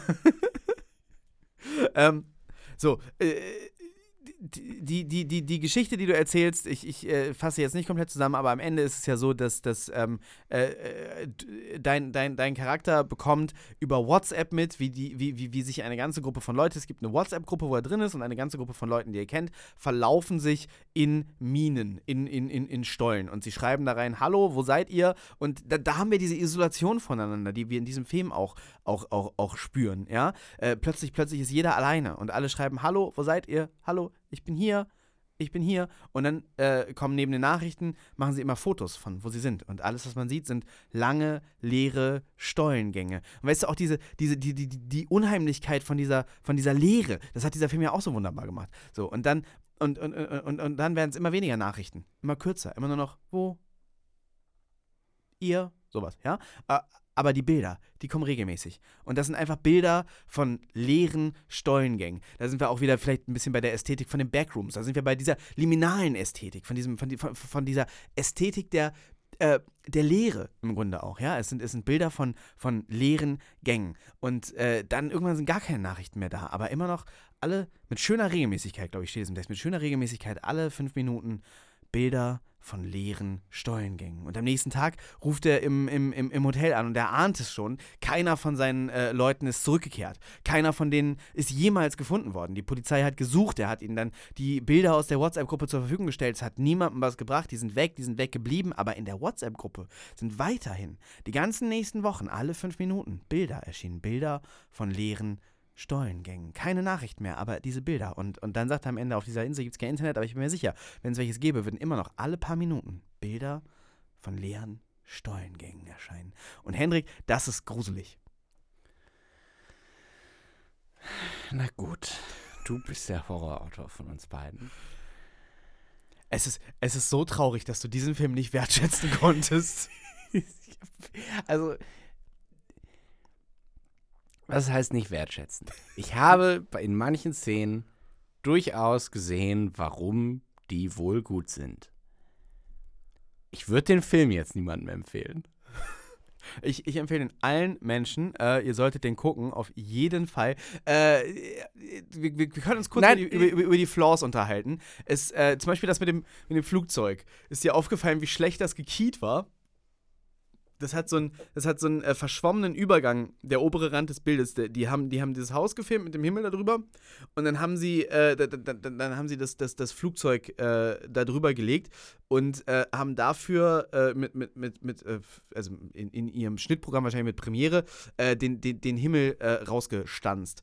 ähm, so, äh, die, die, die, die Geschichte, die du erzählst, ich, ich äh, fasse jetzt nicht komplett zusammen, aber am Ende ist es ja so, dass, dass ähm, äh, dein, dein, dein Charakter bekommt über WhatsApp mit, wie, die, wie, wie, wie sich eine ganze Gruppe von Leuten, es gibt eine WhatsApp-Gruppe, wo er drin ist, und eine ganze Gruppe von Leuten, die er kennt, verlaufen sich in Minen, in, in, in, in Stollen. Und sie schreiben da rein, hallo, wo seid ihr? Und da, da haben wir diese Isolation voneinander, die wir in diesem Film auch, auch, auch, auch spüren. Ja? Äh, plötzlich, plötzlich ist jeder alleine und alle schreiben, hallo, wo seid ihr? Hallo, ich bin hier, ich bin hier. Und dann äh, kommen neben den Nachrichten, machen sie immer Fotos von, wo sie sind. Und alles, was man sieht, sind lange, leere Stollengänge. Und weißt du, auch diese, diese, die, die, die Unheimlichkeit von dieser, von dieser Leere, das hat dieser Film ja auch so wunderbar gemacht. So, und dann, und, und, und, und dann werden es immer weniger Nachrichten, immer kürzer, immer nur noch, wo, ihr, sowas, ja. Äh, Aber die Bilder, die kommen regelmäßig. Und das sind einfach Bilder von leeren Stollengängen. Da sind wir auch wieder vielleicht ein bisschen bei der Ästhetik von den Backrooms. Da sind wir bei dieser liminalen Ästhetik, von, diesem, von, von, von dieser Ästhetik der, äh, der Leere im Grunde auch. Ja? Es sind, es sind Bilder von, von leeren Gängen. Und äh, dann irgendwann sind gar keine Nachrichten mehr da. Aber immer noch alle mit schöner Regelmäßigkeit, glaube ich, steht es im Text, mit schöner Regelmäßigkeit alle fünf Minuten Bilder von leeren Stollengängen. Und am nächsten Tag ruft er im, im, im, im Hotel an und er ahnt es schon, keiner von seinen äh, Leuten ist zurückgekehrt. Keiner von denen ist jemals gefunden worden. Die Polizei hat gesucht, er hat ihnen dann die Bilder aus der WhatsApp-Gruppe zur Verfügung gestellt. Es hat niemandem was gebracht, die sind weg, die sind weggeblieben, aber in der WhatsApp-Gruppe sind weiterhin die ganzen nächsten Wochen, alle fünf Minuten, Bilder erschienen. Bilder von leeren Stollengängen. Keine Nachricht mehr, aber diese Bilder. Und, und dann sagt er am Ende, auf dieser Insel gibt es kein Internet, aber ich bin mir sicher, wenn es welches gäbe, würden immer noch alle paar Minuten Bilder von leeren Stollengängen erscheinen. Und Hendrik, das ist gruselig. Na gut, du bist der Horrorautor von uns beiden. Es ist, es ist so traurig, dass du diesen Film nicht wertschätzen konntest. Also, was heißt nicht wertschätzen? Ich habe in manchen Szenen durchaus gesehen, warum die wohl gut sind. Ich würde den Film jetzt niemandem empfehlen. Ich, ich empfehle ihn allen Menschen, äh, ihr solltet den gucken, auf jeden Fall. Äh, wir, wir können uns kurz Nein, über, die, über, über die Flaws unterhalten. Es, äh, zum Beispiel das mit dem, mit dem Flugzeug. Ist dir aufgefallen, wie schlecht das gekiet war? Das hat so einen, das hat so einen äh, verschwommenen Übergang, der obere Rand des Bildes. Die, die, haben, die haben dieses Haus gefilmt mit dem Himmel da drüber und dann haben sie, äh, da, da, da, dann haben sie das, das, das Flugzeug äh, da drüber gelegt und äh, haben dafür äh, mit, mit, mit, mit äh, also in, in ihrem Schnittprogramm wahrscheinlich mit Premiere, äh, den, den, den Himmel äh, rausgestanzt.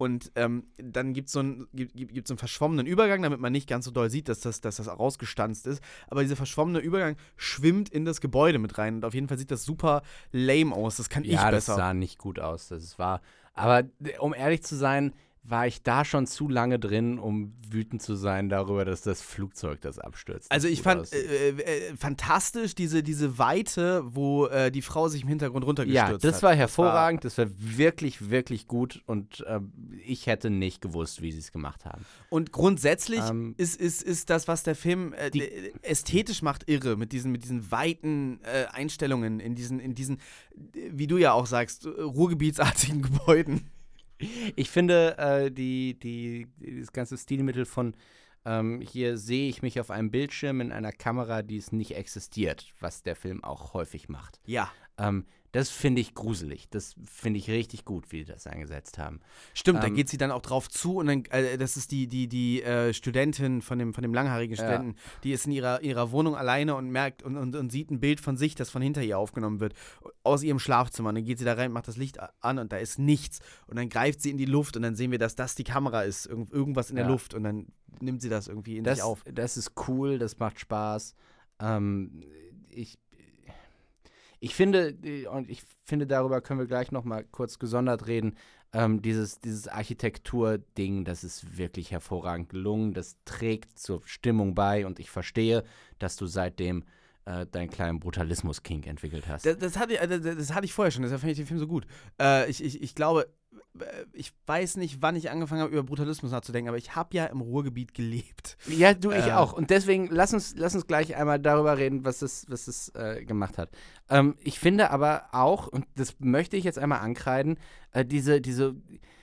und ähm, dann gibt es so einen gibt, gibt so einen verschwommenen Übergang, damit man nicht ganz so doll sieht, dass das, dass das rausgestanzt ist. Aber dieser verschwommene Übergang schwimmt in das Gebäude mit rein und auf jeden Fall sieht das super lame aus. Das kann ich Ja, das besser. sah nicht gut aus, das ist wahr. Aber äh, um ehrlich zu sein, war ich da schon zu lange drin, um wütend zu sein darüber, dass das Flugzeug das abstürzt. Also Das ich gut fand aussieht. äh, äh, fantastisch diese, diese Weite, wo äh, die Frau sich im Hintergrund runtergestürzt Ja, hat. das war hervorragend, das war wirklich, wirklich gut und äh, ich hätte nicht gewusst, wie sie es gemacht haben. Und grundsätzlich Ähm, ist, ist, ist das, was der Film äh, die- äh, ästhetisch macht, irre. Mit diesen, mit diesen weiten äh, Einstellungen in diesen, in diesen, äh, wie du ja auch sagst, äh, ruhrgebietsartigen Gebäuden. Ich finde, äh, die, die, das ganze Stilmittel von ähm, hier sehe ich mich auf einem Bildschirm in einer Kamera, die es nicht existiert, was der Film auch häufig macht. Ja. Ähm, das finde ich gruselig. Das finde ich richtig gut, wie die das eingesetzt haben. Stimmt, da Ähm, geht sie dann auch drauf zu und dann, äh, das ist die, die, die äh, Studentin von dem, von dem langhaarigen Ja. Studenten, die ist in ihrer, ihrer Wohnung alleine und merkt und, und, und sieht ein Bild von sich, das von hinter ihr aufgenommen wird, aus ihrem Schlafzimmer. Und dann geht sie da rein, macht das Licht an und da ist nichts. Und dann greift sie in die Luft und dann sehen wir, dass das die Kamera ist, irgend, irgendwas in der Ja. Luft und dann nimmt sie das irgendwie in Das, sich auf. das ist cool, das macht Spaß. Ähm, ich, ich finde, äh, und ich finde, darüber können wir gleich noch mal kurz gesondert reden, ähm, dieses, dieses Architektur-Ding, das ist wirklich hervorragend gelungen, das trägt zur Stimmung bei und ich verstehe, dass du seitdem äh, deinen kleinen Brutalismus-Kink entwickelt hast. Das, das, hatte, ich- äh, das, das hatte ich vorher schon, deshalb fand ich den Film so gut. Äh, ich, ich, ich glaube, äh, ich weiß nicht, wann ich angefangen habe, über Brutalismus nachzudenken, aber ich habe ja im Ruhrgebiet gelebt. Ja, du, ich Äh. auch. Und deswegen, lass uns, lass uns gleich einmal darüber reden, was es, was es äh, gemacht hat. Ähm, ich finde aber auch, und das möchte ich jetzt einmal ankreiden, äh, diese, diese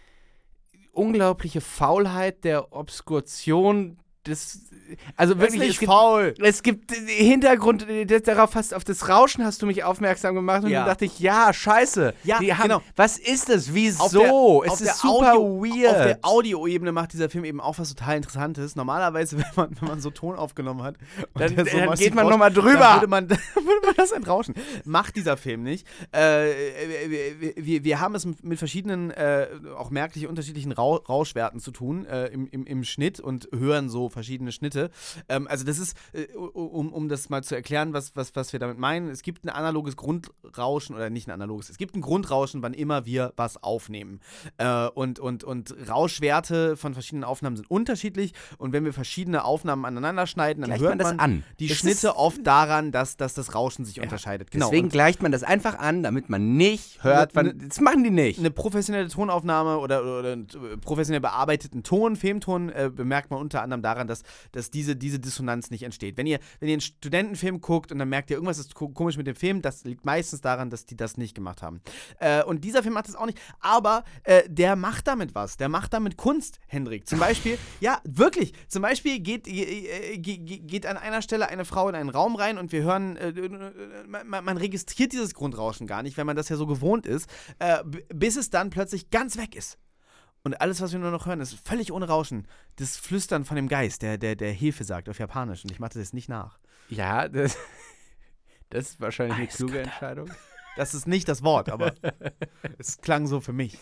unglaubliche Faulheit der Obskuration des, also wirklich, es gibt, faul. es gibt äh, Hintergrund, äh, das, darauf hast, auf das Rauschen hast du mich aufmerksam gemacht und Ja. dann dachte ich, ja, scheiße. Ja, die haben, genau. Was ist das? Wieso? Auf der- es auf ist der super Audio- weird. Auf der Audioebene macht dieser Film eben auch was total Interessantes. Normalerweise, wenn man, wenn man so Ton aufgenommen hat, und Dann- der so dann massiv geht man rauscht, noch mal drüber. Dann würde man, dann würde man das entrauschen. Macht dieser Film nicht. Äh, wir, wir, wir haben es mit verschiedenen, äh, auch merklich unterschiedlichen Rau Rauschwerten zu tun äh, im, im, im Schnitt und hören so verschiedene Schnitte. Ähm, also das ist, äh, um, um das mal zu erklären, was, was, was wir damit meinen, es gibt ein analoges Grundrauschen, oder nicht ein analoges, es gibt ein Grundrauschen, wann immer wir was aufnehmen. Äh, und, und, und Rauschwerte von verschiedenen Aufnahmen sind unterschiedlich und wenn wir verschiedene Aufnahmen aneinander schneiden, dann Gleicht hört man das an. die Das Schnitte ist- oft daran, dass, dass das Rauschen sich unterscheidet. Genau. Deswegen Und gleicht man das einfach an, damit man nicht hört, Ne- wann, das machen die nicht. eine professionelle Tonaufnahme oder, oder, oder einen äh, professionell bearbeiteten Ton, Filmton, äh, bemerkt man unter anderem daran, dass, dass diese, diese Dissonanz nicht entsteht. Wenn ihr, wenn ihr einen Studentenfilm guckt und dann merkt ihr, irgendwas ist ko- komisch mit dem Film, das liegt meistens daran, dass die das nicht gemacht haben. Äh, und dieser Film macht das auch nicht, aber äh, der macht damit was. Der macht damit Kunst, Hendrik. Zum Beispiel, ja, wirklich, zum Beispiel geht, äh, ge- ge- geht an einer Stelle eine Frau in einen Raum rein und wir hören, äh, äh, man, man registriert dieses Grundrauschen gar nicht, weil man das ja so gewohnt ist, äh, b- bis es dann plötzlich ganz weg ist. Und alles, was wir nur noch hören, ist völlig ohne Rauschen. Das Flüstern von dem Geist, der, der, der Hilfe sagt auf Japanisch. Und ich mache das jetzt nicht nach. Ja, das, das ist wahrscheinlich eine Alles kluge Gute. Entscheidung. Das ist nicht das Wort, aber es klang so für mich.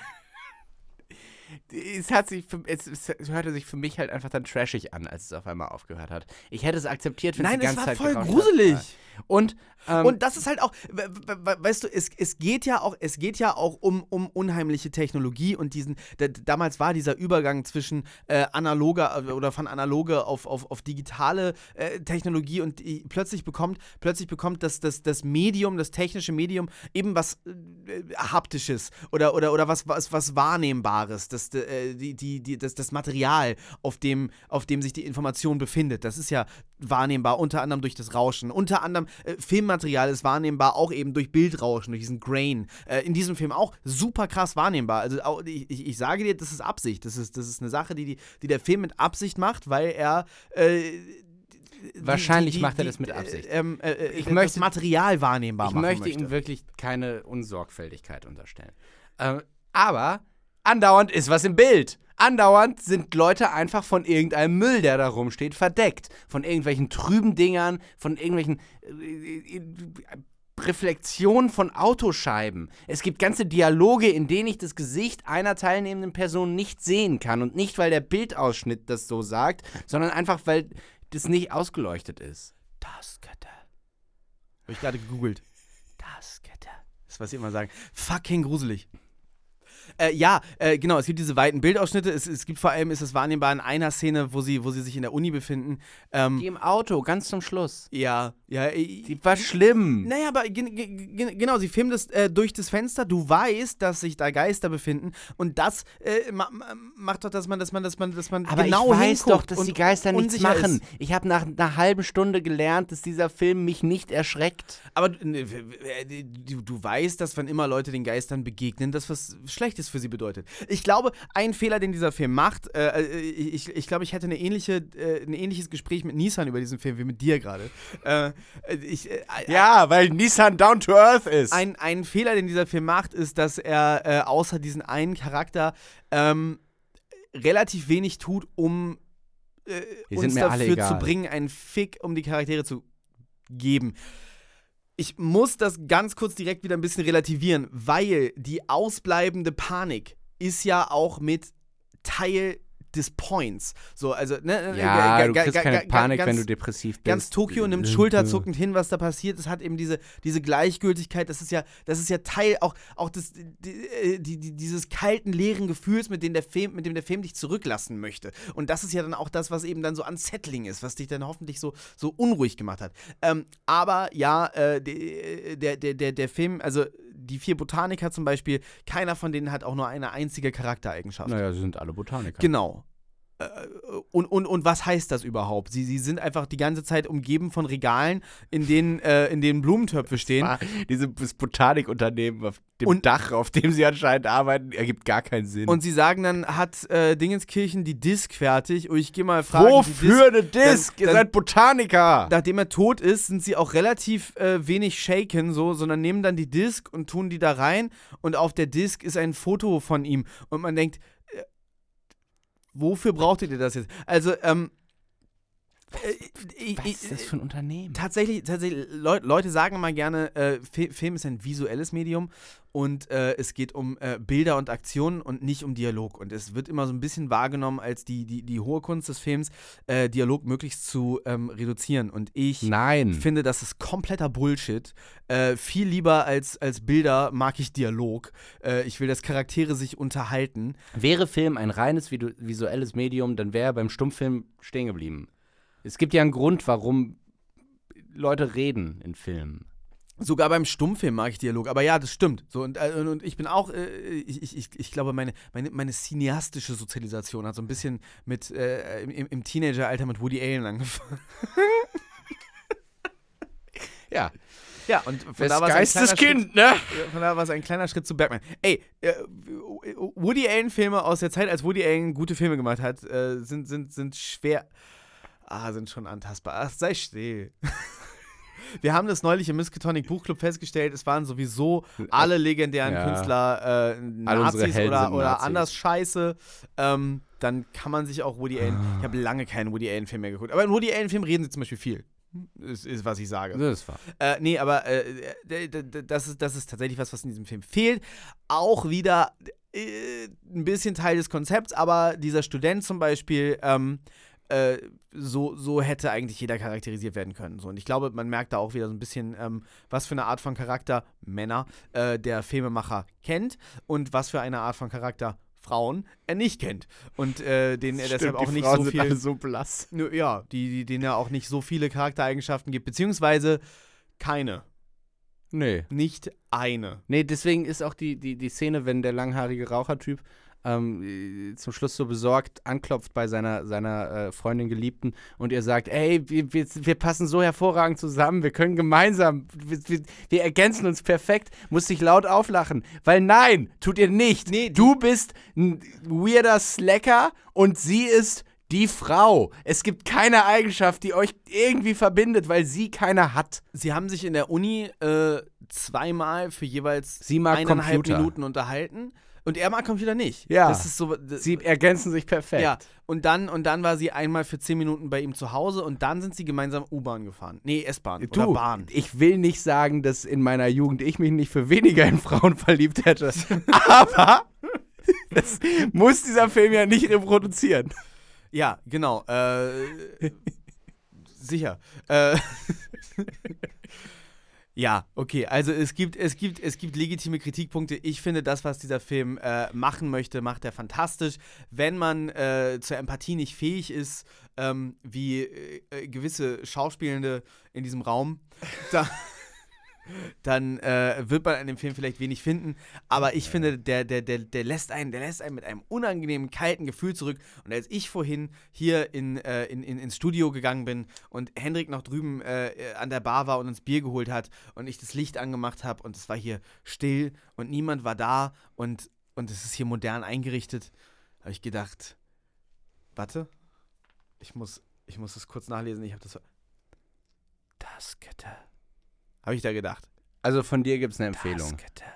Es, hat sich für, es, es hörte sich für mich halt einfach dann trashig an, als es auf einmal aufgehört hat. Ich hätte es akzeptiert, wenn es Nein, die es ganze war Zeit voll gerauscht gruselig. hat. Und, ähm, Und das ist halt auch, we- we- we- weißt du, es, es geht ja auch, es geht ja auch um, um unheimliche Technologie und diesen, da, damals war dieser Übergang zwischen äh, analoger äh, oder von analoge auf, auf, auf digitale äh, Technologie und die, plötzlich bekommt, plötzlich bekommt das, das, das Medium, das technische Medium eben was äh, Haptisches oder, oder, oder was, was, was Wahrnehmbares, das, äh, die, die, die, das, das Material, auf dem, auf dem sich die Information befindet. Das ist ja wahrnehmbar, unter anderem durch das Rauschen, unter anderem äh, Filmmaterial ist wahrnehmbar, auch eben durch Bildrauschen, durch diesen Grain. Äh, in diesem Film auch super krass wahrnehmbar. Also auch, ich, ich, ich sage dir, das ist Absicht. Das ist, das ist eine Sache, die, die, die der Film mit Absicht macht, weil er äh, Wahrscheinlich macht er das mit Absicht. Äh, ähm, äh, Ich das möchte- Material wahrnehmbar ich machen möchte möchte. ihm wirklich keine Unsorgfältigkeit unterstellen. Ähm, aber andauernd ist was im Bild. Andauernd sind Leute einfach von irgendeinem Müll, der da rumsteht, verdeckt. Von irgendwelchen trüben Dingern, von irgendwelchen äh, äh, Reflexion von Autoscheiben. Es gibt ganze Dialoge, in denen ich das Gesicht einer teilnehmenden Person nicht sehen kann. Und nicht, weil der Bildausschnitt das so sagt, sondern einfach, weil das nicht ausgeleuchtet ist. Das Götter. Habe ich gerade gegoogelt. Das Götter. Das, was sie immer sagen. Fucking gruselig. Äh, ja, äh, genau, es gibt diese weiten Bildausschnitte. Es, es gibt vor allem, ist es wahrnehmbar in einer Szene, wo sie, wo sie sich in der Uni befinden. Ähm, Die im Auto, ganz zum Schluss. ja, ja. Die war schlimm. Naja, aber gen- gen- genau, sie filmen das äh, durch das Fenster. Du weißt, dass sich da Geister befinden. Und das äh, ma ma macht doch, dass man, dass man, dass man, dass man Aber genau ich weiß doch, dass und die Geister nichts unsicher machen. ist. Ich habe nach einer halben Stunde gelernt, dass dieser Film mich nicht erschreckt. Aber ne, du, du weißt, dass wenn immer Leute den Geistern begegnen, das was Schlechtes für sie bedeutet. Ich glaube, ein Fehler, den dieser Film macht, äh, ich, ich glaube, ich hätte eine ähnliche, äh, ein ähnliches Gespräch mit Nissan über diesen Film wie mit dir gerade. Äh, ich, äh, Ja, weil Nissan down to earth ist. ein, ein Fehler, den dieser Film macht, ist, dass er äh, außer diesen einen Charakter ähm, relativ wenig tut, um äh, Die uns sind mir alle dafür egal. zu bringen, einen Fick um die Charaktere zu geben. Ich muss das ganz kurz direkt wieder ein bisschen relativieren, weil die ausbleibende Panik ist ja auch mit Teil des Points. So, also, ne, ja, äh, du ga- kriegst ga- keine ga- Panik, ganz, wenn du depressiv bist. Ganz Tokio nimmt schulterzuckend hin, was da passiert. Es hat eben diese, diese Gleichgültigkeit. Das ist ja, das ist ja Teil auch, auch des, die, die, die, dieses kalten, leeren Gefühls, mit dem, der Film, mit dem der Film dich zurücklassen möchte. Und das ist ja dann auch das, was eben dann so unsettling ist, was dich dann hoffentlich so, so unruhig gemacht hat. Ähm, aber ja, äh, der, der, der, der Film, also die vier Botaniker zum Beispiel, keiner von denen hat auch nur eine einzige Charaktereigenschaft. Naja, sie sind alle Botaniker. Genau. Äh, Und, und, und was heißt das überhaupt? Sie, sie sind einfach die ganze Zeit umgeben von Regalen, in denen, äh, in denen Blumentöpfe stehen. Ah, dieses Botanikunternehmen auf dem Und- Dach, auf dem sie anscheinend arbeiten, ergibt gar keinen Sinn. Und sie sagen dann, hat äh, Dingenskirchen die Disk fertig? Und ich gehe mal fragen, wofür eine Disk, Disk? Ihr dann- seid Botaniker. nachdem er tot ist, sind sie auch relativ äh, wenig shaken, so, sondern nehmen dann die Disk und tun die da rein. Und auf der Disk ist ein Foto von ihm. Und man denkt, äh, wofür brauchtet ihr das jetzt? Also, ähm. äh, ich- Was ich- ist das für ein Unternehmen? Tatsächlich, tatsächlich Leu Leute sagen immer gerne, äh, Fi- Film ist ein visuelles Medium und äh, es geht um äh, Bilder und Aktionen und nicht um Dialog. Und es wird immer so ein bisschen wahrgenommen als die, die, die hohe Kunst des Films, äh, Dialog möglichst zu ähm, reduzieren. Und ich Nein. finde, das ist kompletter Bullshit. Äh, viel lieber als, als Bilder mag ich Dialog. Äh, ich will, dass Charaktere sich unterhalten. Wäre Film ein reines vidu- visuelles Medium, dann wäre er beim Stummfilm stehen geblieben. Es gibt ja einen Grund, warum Leute reden in Filmen. Sogar beim Stummfilm mag ich Dialog, aber ja, das stimmt. So, und, äh, und ich bin auch, äh, ich, ich, ich, ich glaube, meine, meine, meine cineastische Sozialisation hat so ein bisschen mit, äh, im, im Teenageralter mit Woody Allen angefangen. Ja. Ja, und von Das da war es ein Geistes kleiner Kind, ne? Schritt, von da war es ein kleiner Schritt zu Batman. Ey, äh, Woody Allen-Filme aus der Zeit, als Woody Allen gute Filme gemacht hat, äh, sind, sind, sind schwer, ah, sind schon antastbar. Ach, sei still. Wir haben das neulich im Miskatonic Buchclub festgestellt, es waren sowieso alle legendären Ja. Künstler äh, All unsere Nazis Helden oder, sind oder Nazis. anders scheiße. Ähm, dann kann man sich auch Woody Allen. Ich habe lange keinen Woody Allen-Film mehr geguckt. Aber in Woody Allen-Filmen reden sie zum Beispiel viel. Ist, ist was ich sage. Das ist wahr. Äh, nee, aber äh, d- d- d- das, ist, das ist tatsächlich was, was in diesem Film fehlt. Auch wieder äh, ein bisschen Teil des Konzepts, aber dieser Student zum Beispiel, ähm, äh, so, so hätte eigentlich jeder charakterisiert werden können. So. Und ich glaube, man merkt da auch wieder so ein bisschen, ähm, was für eine Art von Charakter Männer äh, der Filmemacher kennt und was für eine Art von Charakter Frauen er nicht kennt. Und äh, denen er deshalb auch die nicht Frauen so sind viel. alle so blass. Nö, Ja, die, die, denen er auch nicht so viele Charaktereigenschaften gibt, beziehungsweise keine. Nee. Nicht eine. Nee, deswegen ist auch die, die, die Szene, wenn der langhaarige Rauchertyp ähm, äh, zum Schluss so besorgt anklopft bei seiner, seiner äh, Freundin Geliebten und ihr sagt, ey, wir, wir, wir passen so hervorragend zusammen, wir können gemeinsam, wir, wir, wir ergänzen uns perfekt, muss sich laut auflachen. Weil nein, tut ihr nicht. Nee, die- du bist ein weirder Slacker und sie ist die Frau. Es gibt keine Eigenschaft, die euch irgendwie verbindet, weil sie keine hat. Sie haben sich in der Uni äh, zweimal für jeweils Sie mag eineinhalb Computer. Minuten unterhalten. Und er mag Computer nicht. Ja. Das ist so, das, Sie ergänzen sich perfekt. ja. Und dann, und dann war sie einmal für zehn Minuten bei ihm zu Hause und dann sind sie gemeinsam U-Bahn gefahren. Nee, S-Bahn Du, oder Bahn. ich will nicht sagen, dass in meiner Jugend ich mich nicht für weniger in Frauen verliebt hätte. Aber das muss dieser Film ja nicht reproduzieren. Ja, genau. Äh, sicher. Äh, ja, okay. Also es gibt, es gibt, es gibt legitime Kritikpunkte. Ich finde, das, was dieser Film äh, machen möchte, macht er fantastisch. Wenn man äh, zur Empathie nicht fähig ist, ähm, wie äh, gewisse Schauspielende in diesem Raum, da dann äh, wird man an dem Film vielleicht wenig finden. Aber ich finde, der, der, der, der, lässt einen, der lässt einen mit einem unangenehmen, kalten Gefühl zurück. Und als ich vorhin hier in, äh, in, in, ins Studio gegangen bin und Hendrik noch drüben äh, an der Bar war und uns Bier geholt hat und ich das Licht angemacht habe und es war hier still und niemand war da und, und es ist hier modern eingerichtet, habe ich gedacht, warte, ich muss, ich muss das kurz nachlesen. Ich habe das... Das Gitter. Habe ich da gedacht. Also von dir gibt es eine Empfehlung. Das Gitter.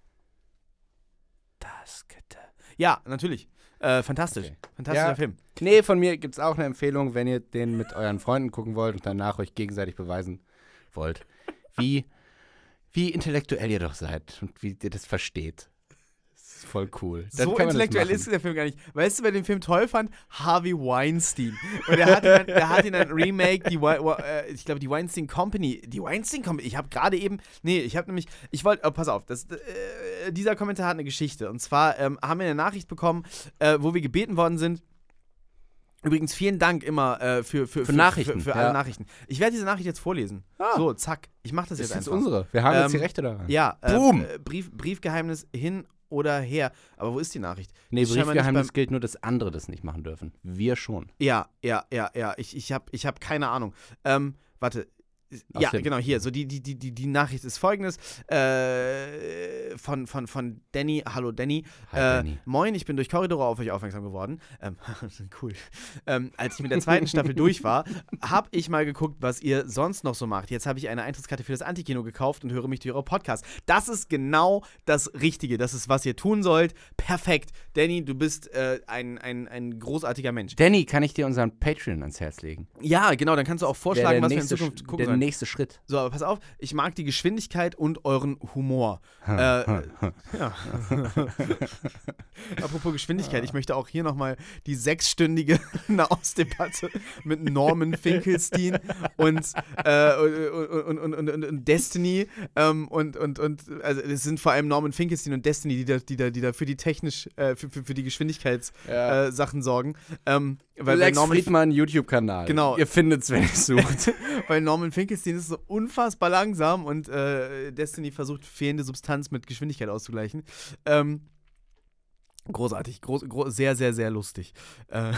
Das Gitter. Ja, natürlich. Äh, fantastisch. Okay. Fantastischer Ja. Film. Nee, von mir gibt es auch eine Empfehlung, wenn ihr den mit euren Freunden gucken wollt und danach euch gegenseitig beweisen wollt, wie, wie intellektuell ihr doch seid und wie ihr das versteht. Das ist voll cool. Dann So kann man das intellektuell machen. ist der Film gar nicht. Weißt du, wer den Film toll fand? Harvey Weinstein. Und der hat ihn dann, der hat ihn dann Remake, die, Wei- Wei- äh, ich glaube, die Weinstein Company. Die Weinstein Company. Ich habe gerade eben, nee, ich habe nämlich, ich wollte, oh, pass auf, das, äh, dieser Kommentar hat eine Geschichte. Und zwar ähm, haben wir eine Nachricht bekommen, äh, wo wir gebeten worden sind. Übrigens, vielen Dank immer äh, für, für, Für Nachrichten, Für, für alle ja. Nachrichten. Ich werde diese Nachricht jetzt vorlesen. Ah. So, zack. Ich mache das Das jetzt ist jetzt einfach. unsere. Wir haben jetzt die Ähm, Rechte daran. Ja, äh, Boom. äh, Brief, Briefgeheimnis hin oder her. Aber wo ist die Nachricht? Nee, Ist scheinbar nicht Briefgeheimnis beim- gilt nur, dass andere das nicht machen dürfen. Wir schon. Ja, ja, ja, ja. Ich, ich habe ich hab keine Ahnung. Ähm, warte. Ja, Aus dem- genau, hier. So die, die, die, die, die Nachricht ist folgendes. Äh, von, von, von Danny. Hallo Danny. Hi, äh, Danny. Moin, ich bin durch Korridore auf euch aufmerksam geworden. Ähm, cool. Ähm, als ich mit der zweiten Staffel durch war, habe ich mal geguckt, was ihr sonst noch so macht. Jetzt habe ich eine Eintrittskarte für das Antikino gekauft und höre mich durch eure Podcasts. Das ist genau das Richtige. Das ist, was ihr tun sollt. Perfekt. Danny, du bist äh, ein, ein, ein großartiger Mensch. Danny, kann ich dir unseren Patreon ans Herz legen? Ja, genau, dann kannst du auch Wäre vorschlagen, der was wir in nächste Zukunft Sch- gucken Der sollen. nächste Schritt. So, aber pass auf, ich mag die Geschwindigkeit und euren Humor. äh, ja. Apropos Geschwindigkeit, ich möchte auch hier nochmal die sechsstündige Nahostdebatte mit Norman Finkelstein und, äh, und, und, und, und, und Destiny ähm, und, und, und also es sind vor allem Norman Finkelstein und Destiny, die da, die da, die da für die technisch, äh, für, für, für die Geschwindigkeitssachen Ja. äh, Sachen sorgen. Ähm, weil bei Lex Norman Friedmann YouTube-Kanal. Genau. Ihr findet's, wenn ihr es sucht. Weil Norman Finkelstein ist so unfassbar langsam und äh, Destiny versucht, fehlende Substanz mit Geschwindigkeit auszugleichen. Ähm, großartig, groß, groß, sehr, sehr, sehr lustig. Äh,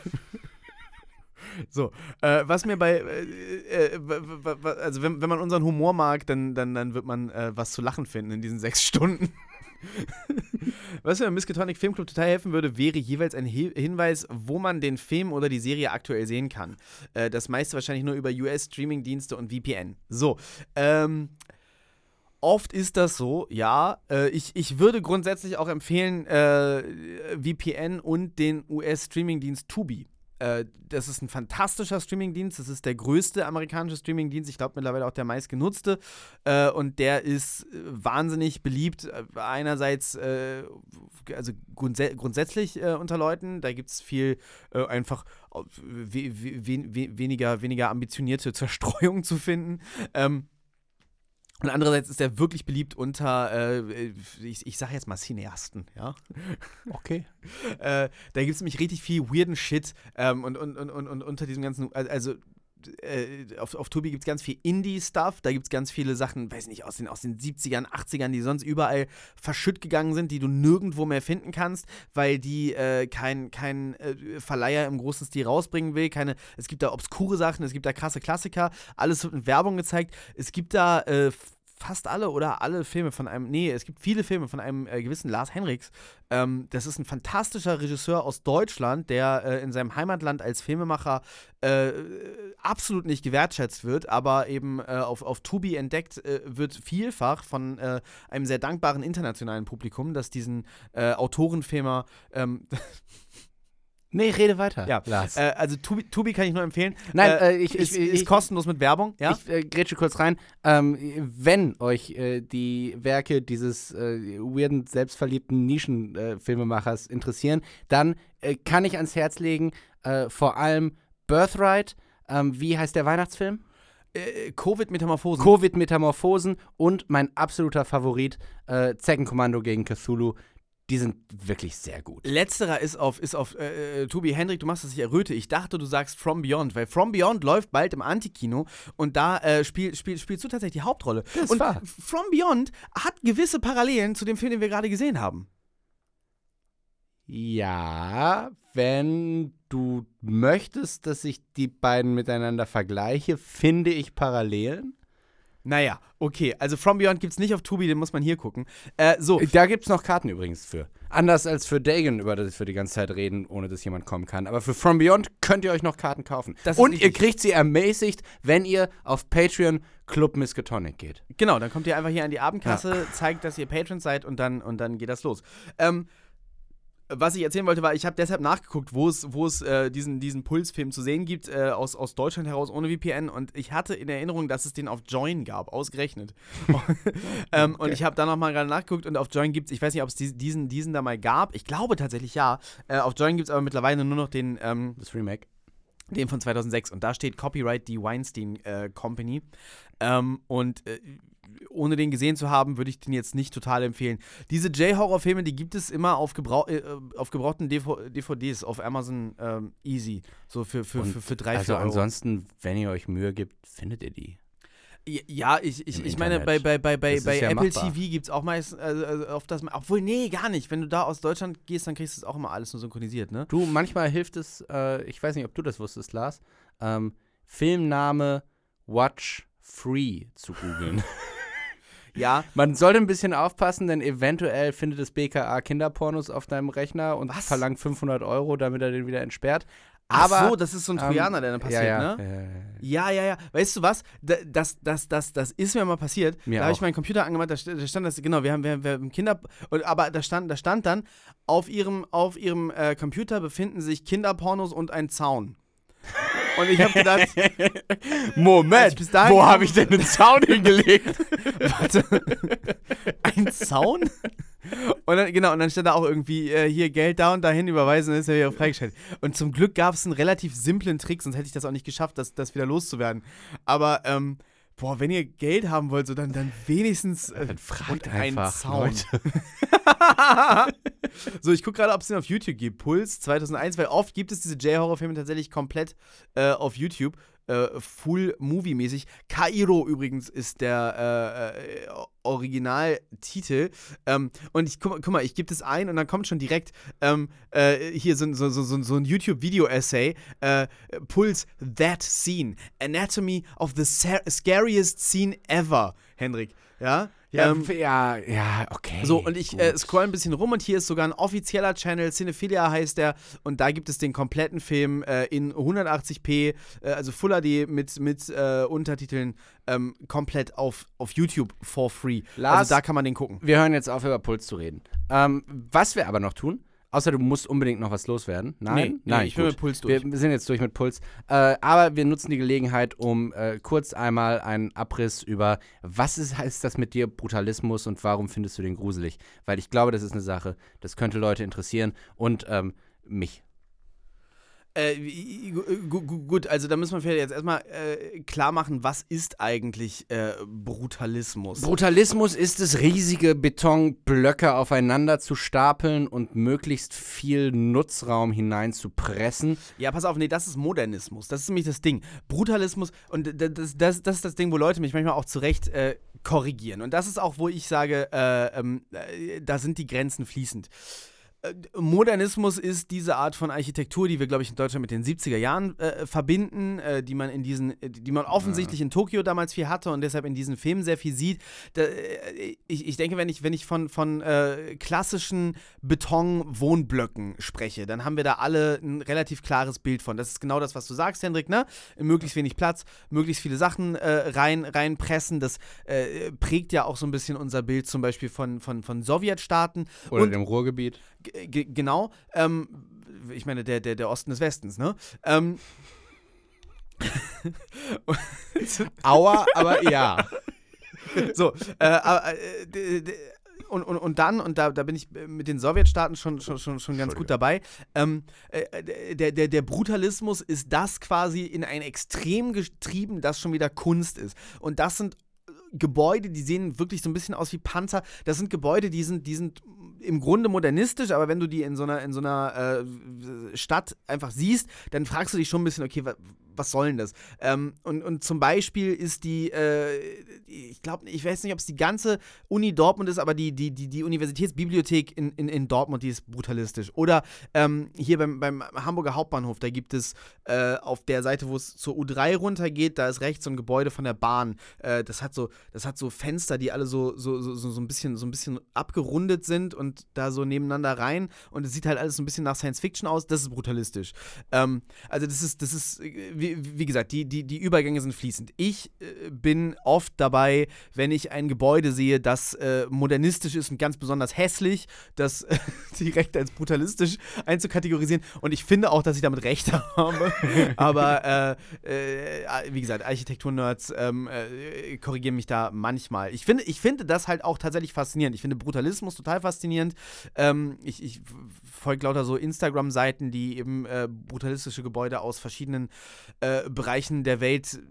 so, äh, was mir bei, äh, äh, w- w- w- also wenn, wenn man unseren Humor mag, dann, dann, dann wird man äh, was zu lachen finden in diesen sechs Stunden. Was mir im Miskatonic Filmclub total helfen würde, wäre jeweils ein Hi- Hinweis, wo man den Film oder die Serie aktuell sehen kann. Äh, das meiste wahrscheinlich nur über U S-Streaming-Dienste und V P N. So, ähm, oft ist das so, ja. Äh, ich, ich würde grundsätzlich auch empfehlen, äh, V P N und den U S-Streaming-Dienst Tubi. Äh, das ist ein fantastischer Streamingdienst. Das ist der größte amerikanische Streamingdienst. Ich glaube mittlerweile auch der meistgenutzte. Äh, und der ist äh, wahnsinnig beliebt. Äh, einerseits äh, also grundsä grundsätzlich äh, unter Leuten. Da gibt es viel äh, einfach äh, we we we weniger, weniger ambitionierte Zerstreuung zu finden. Ähm, Und andererseits ist er wirklich beliebt unter, äh, ich, ich sage jetzt mal Cineasten, ja. Okay. äh, da gibt es nämlich richtig viel weirden Shit ähm, und, und, und, und, und unter diesem ganzen, also äh, auf, auf Tubi gibt es ganz viel Indie-Stuff, da gibt es ganz viele Sachen, weiß nicht, aus den, aus den siebzigern, achtzigern, die sonst überall verschütt gegangen sind, die du nirgendwo mehr finden kannst, weil die äh, kein, kein äh, Verleiher im großen Stil rausbringen will, keine, es gibt da obskure Sachen, es gibt da krasse Klassiker, alles wird in Werbung gezeigt, es gibt da äh, fast alle oder alle Filme von einem, nee, es gibt viele Filme von einem äh, gewissen Lars Henriks. Ähm, das ist ein fantastischer Regisseur aus Deutschland, der äh, in seinem Heimatland als Filmemacher äh, absolut nicht gewertschätzt wird, aber eben äh, auf, auf Tubi entdeckt äh, wird vielfach von äh, einem sehr dankbaren internationalen Publikum, das diesen äh, Autorenfilmer ähm, Nee, rede weiter. Ja, Lars. Äh, also Tubi, Tubi kann ich nur empfehlen. Nein, äh, äh, ich, ist, ich, ist ich, kostenlos mit Werbung. Ja? Ich äh, grätsche kurz rein. Ähm, wenn euch äh, die Werke dieses äh, weirden, selbstverliebten Nischenfilmemachers äh, interessieren, dann äh, kann ich ans Herz legen, äh, vor allem Birthright. Ähm, wie heißt der Weihnachtsfilm? Äh, Covid-Metamorphosen. Covid-Metamorphosen und mein absoluter Favorit, äh, Zeckenkommando gegen Cthulhu. Die sind wirklich sehr gut. Letzterer ist auf, ist auf äh, Tobi Hendrik, du machst das, ich erröte. Ich dachte, du sagst From Beyond, weil From Beyond läuft bald im Antikino und da äh, spiel, spiel, spielst du tatsächlich die Hauptrolle. Das ist und wahr. From Beyond hat gewisse Parallelen zu dem Film, den wir gerade gesehen haben. Ja, wenn du möchtest, dass ich die beiden miteinander vergleiche, finde ich Parallelen. Naja, okay. Also From Beyond gibt's nicht auf Tubi, den muss man hier gucken. Äh, so. Da gibt's noch Karten übrigens für. Anders als für Dagon, über das wir die ganze Zeit reden, ohne dass jemand kommen kann. Aber für From Beyond könnt ihr euch noch Karten kaufen. Und ihr kriegt sie ermäßigt, wenn ihr auf Patreon Club Miskatonic geht. Genau, dann kommt ihr einfach hier an die Abendkasse, ja. zeigt, dass ihr Patrons seid und dann, und dann geht das los. Ähm, Was ich erzählen wollte, war, ich habe deshalb nachgeguckt, wo es, wo es äh, diesen, diesen Pulsfilm zu sehen gibt, äh, aus, aus Deutschland heraus ohne V P N. Und ich hatte in Erinnerung, dass es den auf Join gab, ausgerechnet. ähm, okay. Und ich habe dann nochmal gerade nachgeguckt und auf Join gibt es, ich weiß nicht, ob es diesen, diesen da mal gab. Ich glaube tatsächlich ja. Äh, auf Join gibt es aber mittlerweile nur noch den ähm, das Remake. Den von zweitausendsechs. Und da steht Copyright die Weinstein äh, Company. Ähm, und äh, ohne den gesehen zu haben, würde ich den jetzt nicht total empfehlen. Diese J-Horror-Filme, die gibt es immer auf, gebrauch, äh, auf gebrauchten D V Ds auf Amazon ähm, Easy. So für, für, für, für drei, also vier Euro. Ansonsten, wenn ihr euch Mühe gibt, findet ihr die. Ja, ich, ich, ich meine, bei, bei, bei, bei, bei ja Apple machbar. T V gibt es auch meist äh, auf das. Obwohl, nee, gar nicht. Wenn du da aus Deutschland gehst, dann kriegst du es auch immer alles nur synchronisiert, ne? Du, manchmal hilft es, äh, ich weiß nicht, ob du das wusstest, Lars, ähm, Filmname Watch Free zu googeln. Ja. Man sollte ein bisschen aufpassen, denn eventuell findet das B K A Kinderpornos auf deinem Rechner und Was? verlangt fünfhundert Euro, damit er den wieder entsperrt. Aber, Ach so, das ist so ein Trojaner, ähm, der dann passiert, ja, ja, ne? Ja, ja, ja. Weißt du was? Das, das, das, das ist mir mal passiert. Mir da habe ich meinen Computer angemacht, da stand das, genau, wir haben, wir haben, wir haben Kinder, aber da stand, da stand dann, auf ihrem, auf ihrem äh, Computer befinden sich Kinderpornos und ein Zaun. Und ich habe gedacht, Moment, wo habe ich denn einen Zaun hingelegt? Warte, ein Zaun? Und dann, genau, und dann stand da auch irgendwie, äh, hier Geld da und dahin überweisen, dann ist er wieder freigestellt. Und zum Glück gab es einen relativ simplen Trick, sonst hätte ich das auch nicht geschafft, das, das wieder loszuwerden. Aber, ähm, boah, wenn ihr Geld haben wollt, so dann, dann wenigstens äh, dann fragt einfach Zaun. So, ich gucke gerade, ob es den auf YouTube gibt. Puls zweitausendeins, weil oft gibt es diese J-Horror-Filme tatsächlich komplett äh, auf YouTube. Äh, Full-Movie-mäßig. Kairo übrigens ist der äh, äh, Originaltitel. Ähm, und ich guck, guck mal, ich gebe das ein und dann kommt schon direkt ähm, äh, hier so, so, so, so, so ein YouTube-Video-Essay. Äh, Puls, That Scene. Anatomy of the scariest scene ever, Hendrik. Ja? Ja, ähm, ja, ja, okay. So, und ich äh, scroll ein bisschen rum und hier ist sogar ein offizieller Channel, Cinephilia heißt der, und da gibt es den kompletten Film äh, in hundertachtzig p, äh, also Full H D mit, mit äh, Untertiteln, ähm, komplett auf, auf YouTube for free. Lars, also da kann man den gucken. Wir hören jetzt auf, über Puls zu reden. Ähm, was wir aber noch tun, außer du musst unbedingt noch was loswerden. Nein? Nee, nee Nein, ich bin gut. mit Puls durch. Wir sind jetzt durch mit Puls. Äh, aber wir nutzen die Gelegenheit, um äh, kurz einmal einen Abriss über, was ist, heißt das mit dir, Brutalismus, und warum findest du den gruselig? Weil ich glaube, das ist eine Sache, das könnte Leute interessieren und ähm, mich. Äh, gut, also da müssen wir vielleicht jetzt erstmal äh, klar machen, was ist eigentlich äh, Brutalismus? Brutalismus ist es, riesige Betonblöcke aufeinander zu stapeln und möglichst viel Nutzraum hineinzupressen. Ja, pass auf, nee, das ist Modernismus. Das ist nämlich das Ding. Brutalismus, und das, das, das ist das Ding, wo Leute mich manchmal auch zurecht äh, korrigieren. Und das ist auch, wo ich sage, äh, ähm, äh, da sind die Grenzen fließend. Modernismus ist diese Art von Architektur, die wir, glaube ich, in Deutschland mit den siebziger Jahren äh, verbinden, äh, die man in diesen, die man offensichtlich in Tokio damals viel hatte und deshalb in diesen Filmen sehr viel sieht. Da, äh, ich, ich denke, wenn ich, wenn ich von, von äh, klassischen Beton-Wohnblöcken spreche, dann haben wir da alle ein relativ klares Bild von. Das ist genau das, was du sagst, Hendrik, ne? Möglichst wenig Platz, möglichst viele Sachen äh, rein, reinpressen. Das äh, prägt ja auch so ein bisschen unser Bild zum Beispiel von, von, von Sowjetstaaten. Oder und dem Ruhrgebiet. G- genau, ähm, ich meine, der, der, der Osten des Westens, ne? Ähm. Aua, aber ja. So, äh, aber, äh, d- d- und, und, und dann, und da, da bin ich mit den Sowjetstaaten schon, schon, schon, schon ganz gut dabei, ähm, äh, der, der, der Brutalismus ist das quasi in ein Extrem getrieben, das schon wieder Kunst ist. Und das sind Gebäude, die sehen wirklich so ein bisschen aus wie Panzer. Das sind Gebäude, die sind, die sind im Grunde modernistisch, aber wenn du die in so einer, in so einer äh, Stadt einfach siehst, dann fragst du dich schon ein bisschen, okay, wa, was soll denn das? Ähm, und, und zum Beispiel ist die, äh, ich glaube, ich weiß nicht, ob es die ganze Uni Dortmund ist, aber die, die, die, die Universitätsbibliothek in, in, in Dortmund, die ist brutalistisch. Oder ähm, hier beim, beim Hamburger Hauptbahnhof, da gibt es äh, auf der Seite, wo es zur U drei runtergeht, da ist rechts so ein Gebäude von der Bahn. Äh, das hat so, das hat so Fenster, die alle so, so, so, so, ein bisschen, so ein bisschen abgerundet sind und da so nebeneinander rein. Und es sieht halt alles so ein bisschen nach Science Fiction aus. Das ist brutalistisch. Ähm, also das ist, das ist, wie, wie gesagt, die, die, die Übergänge sind fließend. Ich äh, bin oft dabei, wenn ich ein Gebäude sehe, das äh, modernistisch ist und ganz besonders hässlich, das äh, direkt als brutalistisch einzukategorisieren. Und ich finde auch, dass ich damit recht habe. Aber äh, äh, wie gesagt, Architektur-Nerds ähm, äh, korrigieren mich da manchmal. Ich finde, ich finde das halt auch tatsächlich faszinierend. Ich finde Brutalismus total faszinierend. Ähm, ich ich folge lauter so Instagram-Seiten, die eben äh, brutalistische Gebäude aus verschiedenen äh, Bereichen der Welt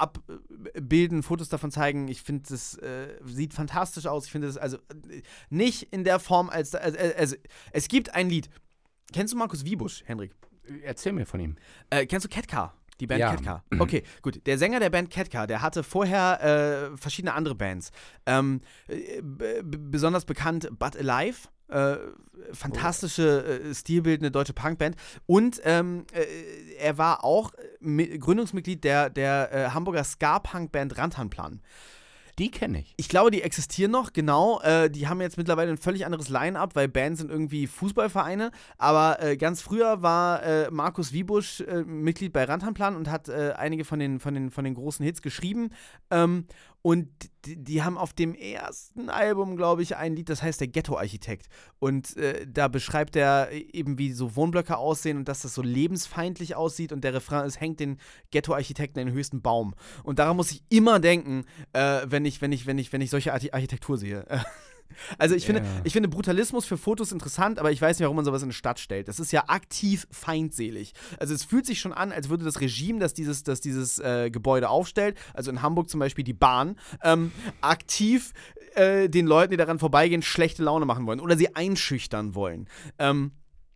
abbilden, Fotos davon zeigen. Ich finde, das äh, sieht fantastisch aus. Ich finde es also äh, nicht in der Form, als, als, als, als es gibt ein Lied. Kennst du Markus Wiebusch, Henrik? Erzähl mir von ihm. Äh, kennst du Ketka? Die Band Ja. Ketka. Okay, gut. Der Sänger der Band Ketka, der hatte vorher äh, verschiedene andere Bands. Ähm, äh, b- b- besonders bekannt But Alive. Äh, fantastische, äh, stilbildende deutsche Punkband. Und ähm, äh, er war auch Mi- Gründungsmitglied der, der äh, Hamburger Ska-Punk-Band Rantanplan. Die kenne ich. Ich glaube, die existieren noch, genau. Äh, die haben jetzt mittlerweile ein völlig anderes Line-Up, weil Bands sind irgendwie Fußballvereine. Aber äh, ganz früher war äh, Markus Wiebusch äh, Mitglied bei Rantanplan und hat äh, einige von den, von, den, von den großen Hits geschrieben. Ähm, und die, die haben auf dem ersten Album, glaube ich, ein Lied, das heißt der Ghetto-Architekt. Und äh, da beschreibt er eben, wie so Wohnblöcke aussehen und dass das so lebensfeindlich aussieht. Und der Refrain ist, hängt den Ghetto-Architekten in den höchsten Baum. Und daran muss ich immer denken, äh, wenn ich, wenn ich, wenn ich, wenn ich solche Archi- Architektur sehe. Also ich finde, Ja. ich finde Brutalismus für Fotos interessant, aber ich weiß nicht, warum man sowas in eine Stadt stellt. Das ist ja aktiv feindselig. Also es fühlt sich schon an, als würde das Regime, das dieses, das dieses äh, Gebäude aufstellt, also in Hamburg zum Beispiel die Bahn, ähm, aktiv äh, den Leuten, die daran vorbeigehen, schlechte Laune machen wollen oder sie einschüchtern wollen. Ähm,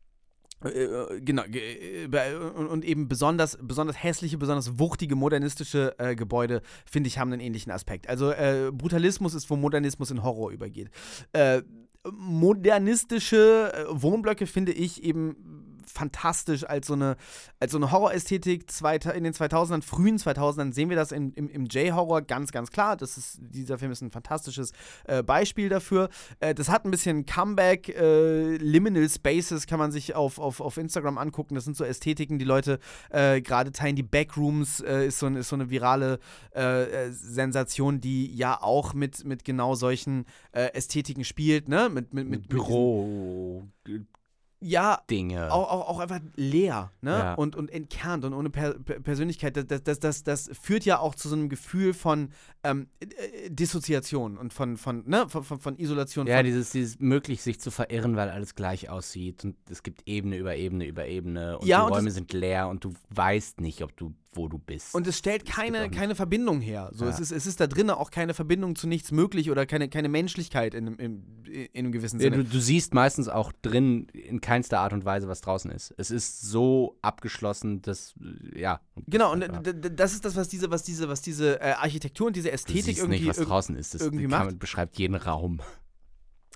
Äh, genau, ge- äh, und und eben besonders, besonders hässliche, besonders wuchtige, modernistische äh, Gebäude, finde ich, haben einen ähnlichen Aspekt. Also äh, Brutalismus ist, wo Modernismus in Horror übergeht. Äh, modernistische äh, Wohnblöcke finde ich eben fantastisch als so eine, als so eine Horrorästhetik zweita- in den zweitausendern, frühen zweitausendern sehen wir das im, im, im J-Horror ganz, ganz klar. Das ist, dieser Film ist ein fantastisches äh, Beispiel dafür. Äh, das hat ein bisschen Comeback, äh, Liminal Spaces kann man sich auf, auf, auf Instagram angucken. Das sind so Ästhetiken, die Leute äh, gerade teilen. Die Backrooms äh, ist, so ein, ist so eine virale äh, äh, Sensation, die ja auch mit, mit genau solchen äh, Ästhetiken spielt, ne? Mit, mit, mit, Büro. Mit ja, Dinge. auch, auch, auch einfach leer, ne? Ja. Und, und entkernt und ohne per per Persönlichkeit. Das, das, das, das führt ja auch zu so einem Gefühl von ähm, äh, Dissoziation und von, von, ne? von, von, von Isolation. Ja, von, dieses, dieses möglich, sich zu verirren, weil alles gleich aussieht und es gibt Ebene über Ebene über Ebene und Ja, die und Räume das- sind leer und du weißt nicht, ob du, wo du bist. Und es stellt gibt keine, auch nicht. keine Verbindung her. So, Ja. es, ist, es ist da drinnen auch keine Verbindung zu nichts möglich oder keine, keine Menschlichkeit in, in, in einem gewissen Ja, Sinne. du, du siehst meistens auch drin in keinster Art und Weise, was draußen ist. Es ist so abgeschlossen, dass, äh, ja. Genau, und einfach- d- d- das ist das, was diese, was diese, was diese äh, Architektur und diese du Ästhetik siehst irgendwie nicht, was irg- draußen ist. Das irgendwie kann, macht. beschreibt jeden Raum.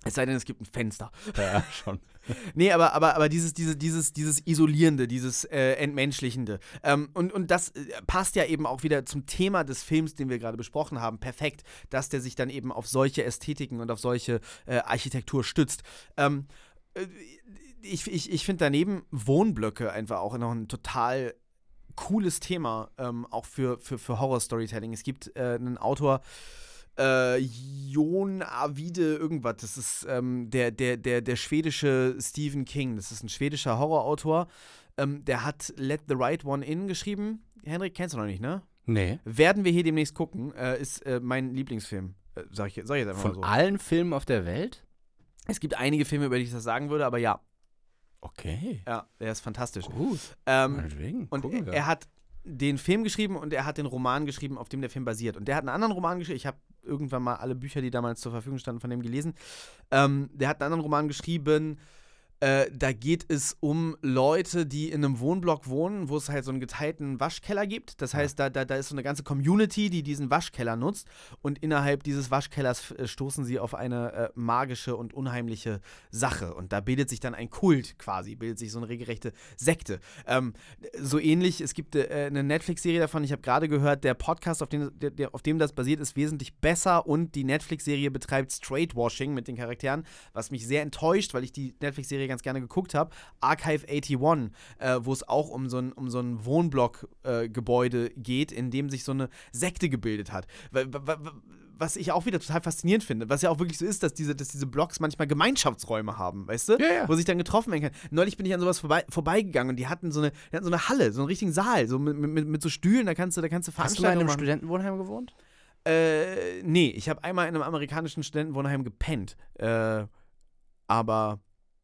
Es sei denn, es gibt ein Fenster. Ja, schon. Nee, aber, aber, aber dieses, dieses, dieses, dieses Isolierende, dieses äh, Entmenschlichende. Ähm, und, und das äh, passt ja eben auch wieder zum Thema des Films, den wir gerade besprochen haben, perfekt, dass der sich dann eben auf solche Ästhetiken und auf solche äh, Architektur stützt. Ähm, äh, ich ich, ich finde daneben Wohnblöcke einfach auch noch ein total cooles Thema, ähm, auch für, für, für Horror-Storytelling. Es gibt äh, einen Autor, Äh, Jon Avide irgendwas, das ist ähm, der, der, der, der schwedische Stephen King, das ist ein schwedischer Horrorautor, ähm, der hat Let the Right One In geschrieben. Henrik, kennst du noch nicht, ne? Nee. Werden wir hier demnächst gucken, äh, ist äh, mein Lieblingsfilm, äh, sag, ich, sag ich jetzt einfach Von mal so. allen Filmen auf der Welt? Es gibt einige Filme, über die ich das sagen würde, aber ja, Okay. ja, der ist fantastisch. Gut. Ähm, Meinetwegen. und Gucken er, wir. er hat den Film geschrieben und er hat den Roman geschrieben, auf dem der Film basiert. Und der hat einen anderen Roman geschrieben. Ich habe irgendwann mal alle Bücher, die damals zur Verfügung standen, von dem gelesen. Ähm, der hat einen anderen Roman geschrieben. Äh, da geht es um Leute, die in einem Wohnblock wohnen, wo es halt so einen geteilten Waschkeller gibt. Das heißt, da, da, da ist so eine ganze Community, die diesen Waschkeller nutzt. Und innerhalb dieses Waschkellers äh, stoßen sie auf eine äh, magische und unheimliche Sache. Und da bildet sich dann ein Kult quasi, bildet sich so eine regelrechte Sekte. Ähm, so ähnlich, es gibt äh, eine Netflix-Serie davon, ich habe gerade gehört, der Podcast, auf dem, der, der, auf dem das basiert, ist wesentlich besser und die Netflix-Serie betreibt Straightwashing mit den Charakteren, was mich sehr enttäuscht, weil ich die Netflix-Serie ganz gerne geguckt habe. Archive einundachtzig, äh, wo es auch um so ein, um so ein Wohnblock-Gebäude äh, geht, in dem sich so eine Sekte gebildet hat. Was ich auch wieder total faszinierend finde, was ja auch wirklich so ist, dass diese, dass diese Blocks manchmal Gemeinschaftsräume haben, weißt du? Ja, ja. Wo sich dann getroffen werden kann. Neulich bin ich an sowas vorbei, vorbeigegangen und die hatten so eine, die hatten so eine Halle, so einen richtigen Saal, so mit, mit, mit so Stühlen, da kannst du, da kannst du Hast du mal in Veranstaltungen einem machen. Studentenwohnheim gewohnt? Äh, nee, ich habe einmal in einem amerikanischen Studentenwohnheim gepennt. Äh, aber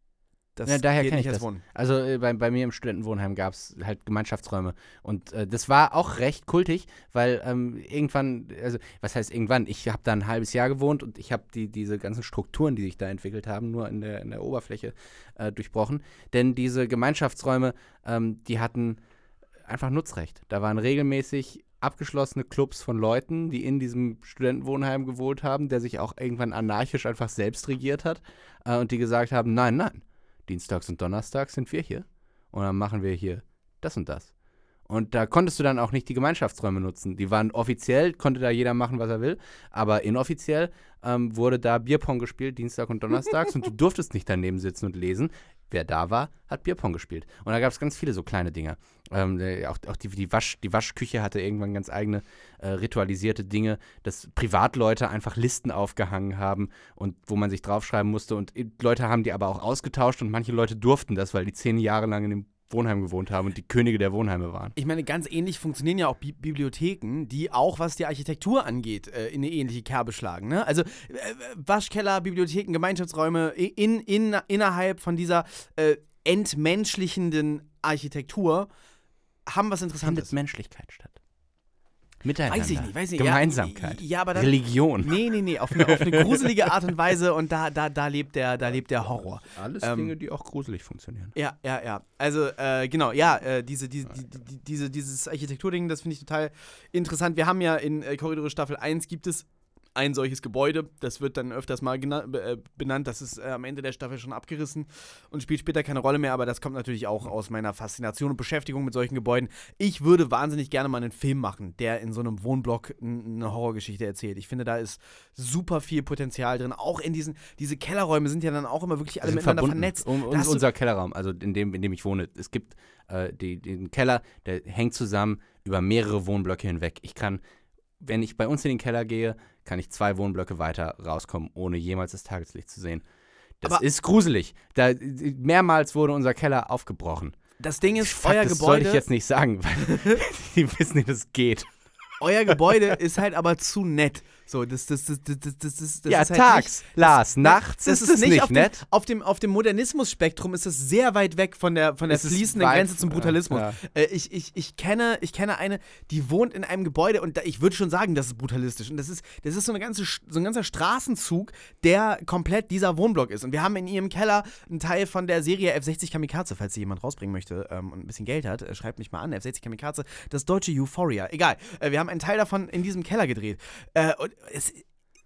das Ja, daher geht kenn nicht ich als das. Wohnen. Also äh, bei, bei mir im Studentenwohnheim gab es halt Gemeinschaftsräume und äh, das war auch recht kultig, weil ähm, irgendwann, also was heißt irgendwann, ich habe da ein halbes Jahr gewohnt und ich habe die, diese ganzen Strukturen, die sich da entwickelt haben, nur in der, in der Oberfläche äh, durchbrochen, denn diese Gemeinschaftsräume, ähm, die hatten einfach Nutzrecht. Da waren regelmäßig abgeschlossene Clubs von Leuten, die in diesem Studentenwohnheim gewohnt haben, der sich auch irgendwann anarchisch einfach selbst regiert hat äh, und die gesagt haben, nein, nein, Dienstags und Donnerstags sind wir hier und dann machen wir hier das und das. Und da konntest du dann auch nicht die Gemeinschaftsräume nutzen. Die waren offiziell, konnte da jeder machen, was er will, aber inoffiziell ähm, wurde da Bierpong gespielt, Dienstag und Donnerstags und du durftest nicht daneben sitzen und lesen. Wer da war, hat Bierpong gespielt. Und da gab es ganz viele so kleine Dinge. Ähm, auch auch die, die, Wasch, die Waschküche hatte irgendwann ganz eigene äh, ritualisierte Dinge, dass Privatleute einfach Listen aufgehangen haben und wo man sich draufschreiben musste. Und Leute haben die aber auch ausgetauscht und manche Leute durften das, weil die zehn Jahre lang in dem Wohnheim gewohnt haben und die Könige der Wohnheime waren. Ich meine, ganz ähnlich funktionieren ja auch Bi- Bibliotheken, die auch, was die Architektur angeht, äh, in eine ähnliche Kerbe schlagen. Ne? Also äh, Waschkeller, Bibliotheken, Gemeinschaftsräume in, in, innerhalb von dieser äh, entmenschlichenden Architektur haben was Interessantes. Findet Menschlichkeit statt. Miteinander. Weiß ich nicht, weiß ich nicht. Gemeinsamkeit. Ja, ja, aber dann, Religion. Nee, nee, nee, auf eine, auf eine gruselige Art und Weise und da, da, da, lebt, der, da lebt der Horror. Alles Ähm, Dinge, die auch gruselig funktionieren. Ja, ja, ja. Also, äh, genau, ja, äh, diese, diese, die, die, diese, dieses Architekturding, das finde ich total interessant. Wir haben ja in äh, Korridore Staffel eins gibt es ein solches Gebäude, das wird dann öfters mal gena- äh, benannt, das ist äh, am Ende der Staffel schon abgerissen und spielt später keine Rolle mehr, aber das kommt natürlich auch aus meiner Faszination und Beschäftigung mit solchen Gebäuden. Ich würde wahnsinnig gerne mal einen Film machen, der in so einem Wohnblock n- eine Horrorgeschichte erzählt. Ich finde, da ist super viel Potenzial drin. Auch in diesen, diese Kellerräume sind ja dann auch immer wirklich alle sind miteinander verbunden. vernetzt. Um, Da und hast du- unser Kellerraum, also in dem, in dem ich wohne, es gibt äh, die, den Keller, der hängt zusammen über mehrere Wohnblöcke hinweg. Ich kann, wenn ich bei uns in den Keller gehe, kann ich zwei Wohnblöcke weiter rauskommen, ohne jemals das Tageslicht zu sehen. Das Aber- ist gruselig. Da, mehrmals wurde unser Keller aufgebrochen. Das Ding ist, Fuck, euer das Gebäude, sollte ich jetzt nicht sagen, weil die wissen nicht, dass es geht. euer Gebäude ist halt aber zu nett. So, das, das, das, das, das, das, das ja, ist halt tags, nicht, Lars, nachts das ist es nicht auf nett. Dem, auf dem, auf dem Modernismus-Spektrum ist es sehr weit weg von der, von der Es ist fließenden weit- Grenze zum Brutalismus. ja, Äh, ich, ich, ich, kenne, ich kenne eine, die wohnt in einem Gebäude und da, ich würde schon sagen, das ist brutalistisch. Und das ist, das ist so, eine ganze, Sch- so ein ganzer Straßenzug, der komplett dieser Wohnblock ist. Und wir haben in ihrem Keller einen Teil von der Serie F sechzig Kamikaze, falls sie jemand rausbringen möchte ähm, und ein bisschen Geld hat, äh, schreibt mich mal an, F sechzig Kamikaze, das deutsche Euphoria. Egal, äh, wir haben einen Teil davon in diesem Keller gedreht. Äh, und es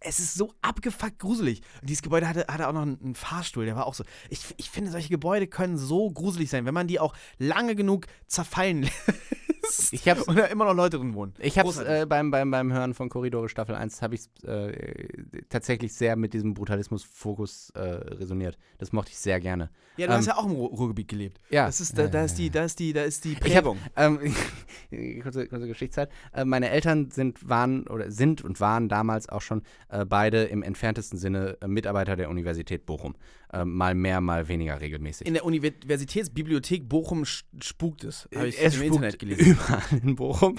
es ist so abgefuckt gruselig. Und dieses Gebäude hatte, hatte auch noch einen, einen Fahrstuhl, der war auch so. Ich, ich finde, solche Gebäude können so gruselig sein, wenn man die auch lange genug zerfallen lässt. Ich hab's, und da immer noch Leute drin wohnen. Ich habe es äh, beim, beim, beim Hören von Korridore Staffel eins habe ich äh, tatsächlich sehr mit diesem Brutalismus-Fokus äh, resoniert. Das mochte ich sehr gerne. Ja, du ähm, hast ja auch im Ruhr- Ruhrgebiet gelebt. Ja. Das ist, da, da, ist die, da, ist die, da ist die Prägung. Ich hab, ähm, kurze, kurze Geschichtszeit. Äh, meine Eltern sind, waren oder sind und waren damals auch schon äh, beide im entferntesten Sinne äh, Mitarbeiter der Universität Bochum. Äh, mal mehr, mal weniger regelmäßig. In der Universitätsbibliothek Bochum spukt es. Habe ich es im spukt Internet gelesen. Überall in Bochum.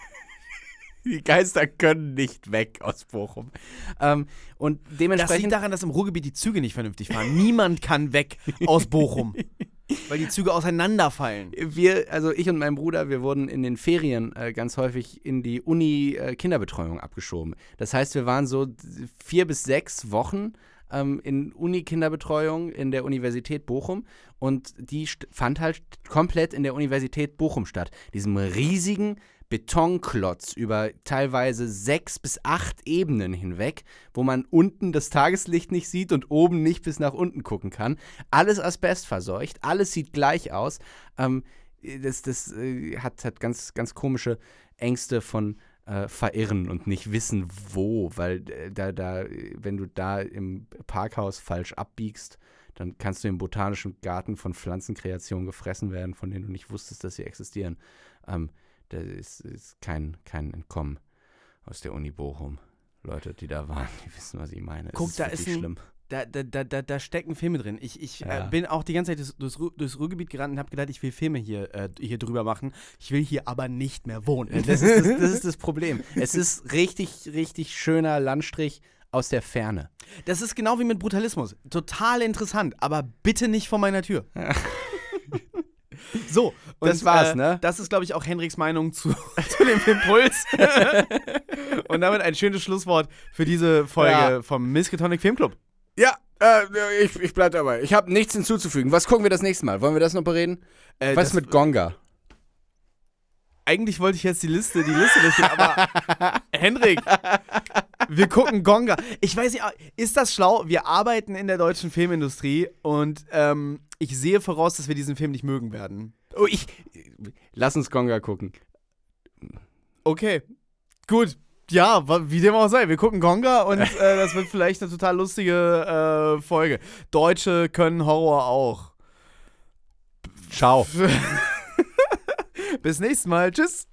Die Geister können nicht weg aus Bochum. Ähm, und Das dementsprechend. liegt daran, dass im Ruhrgebiet die Züge nicht vernünftig fahren. Niemand kann weg aus Bochum, weil die Züge auseinanderfallen. Wir, also ich und mein Bruder, wir wurden in den Ferien äh, ganz häufig in die Uni äh, Kinderbetreuung abgeschoben. Das heißt, wir waren so vier bis sechs Wochen ähm, in Uni-Kinderbetreuung in der Universität Bochum und die st- fand halt komplett in der Universität Bochum statt. Diesem riesigen Betonklotz über teilweise sechs bis acht Ebenen hinweg, wo man unten das Tageslicht nicht sieht und oben nicht bis nach unten gucken kann. Alles asbestverseucht, alles sieht gleich aus. Ähm, das das äh, hat, hat ganz, ganz komische Ängste von äh, Verirren und nicht wissen, wo, weil äh, da, da, wenn du da im Parkhaus falsch abbiegst, dann kannst du im botanischen Garten von Pflanzenkreationen gefressen werden, von denen du nicht wusstest, dass sie existieren. Ähm, Das ist, ist kein, kein Entkommen aus der Uni Bochum. Leute, die da waren, die wissen, was ich meine. Guck, es ist da wirklich ist ein- schlimm. Da, da, da, da, da stecken Filme drin. Ich, ich Ja. äh, bin auch die ganze Zeit durchs, durchs, Ru- durchs Ruhrgebiet gerannt und habe gedacht, ich will Filme hier, äh, hier drüber machen. Ich will hier aber nicht mehr wohnen. Das ist das, das ist das Problem. Es ist richtig, richtig schöner Landstrich aus der Ferne. Das ist genau wie mit Brutalismus. Total interessant, aber bitte nicht vor meiner Tür. So, und, Das war's, äh, ne? Das ist, glaube ich, auch Henriks Meinung zu, zu dem Impuls. Und damit ein schönes Schlusswort für diese Folge Ja. vom Miskatonic Filmclub. Ja, äh, ich, ich bleib dabei. Ich habe nichts hinzuzufügen. Was gucken wir das nächste Mal? Wollen wir das noch bereden? Äh, Was das- mit Gonga? Eigentlich wollte ich jetzt die Liste, die Liste durchgehen, aber Henrik, wir gucken Gonga. Ich weiß nicht, ist das schlau? Wir arbeiten in der deutschen Filmindustrie und ähm, ich sehe voraus, dass wir diesen Film nicht mögen werden. Oh, ich. Lass uns Gonga gucken. Okay, gut. Ja, wa- wie dem auch sei. Wir gucken Gonga und äh, das wird vielleicht eine total lustige äh, Folge. Deutsche können Horror auch. Ciao. Bis nächstes Mal. Tschüss.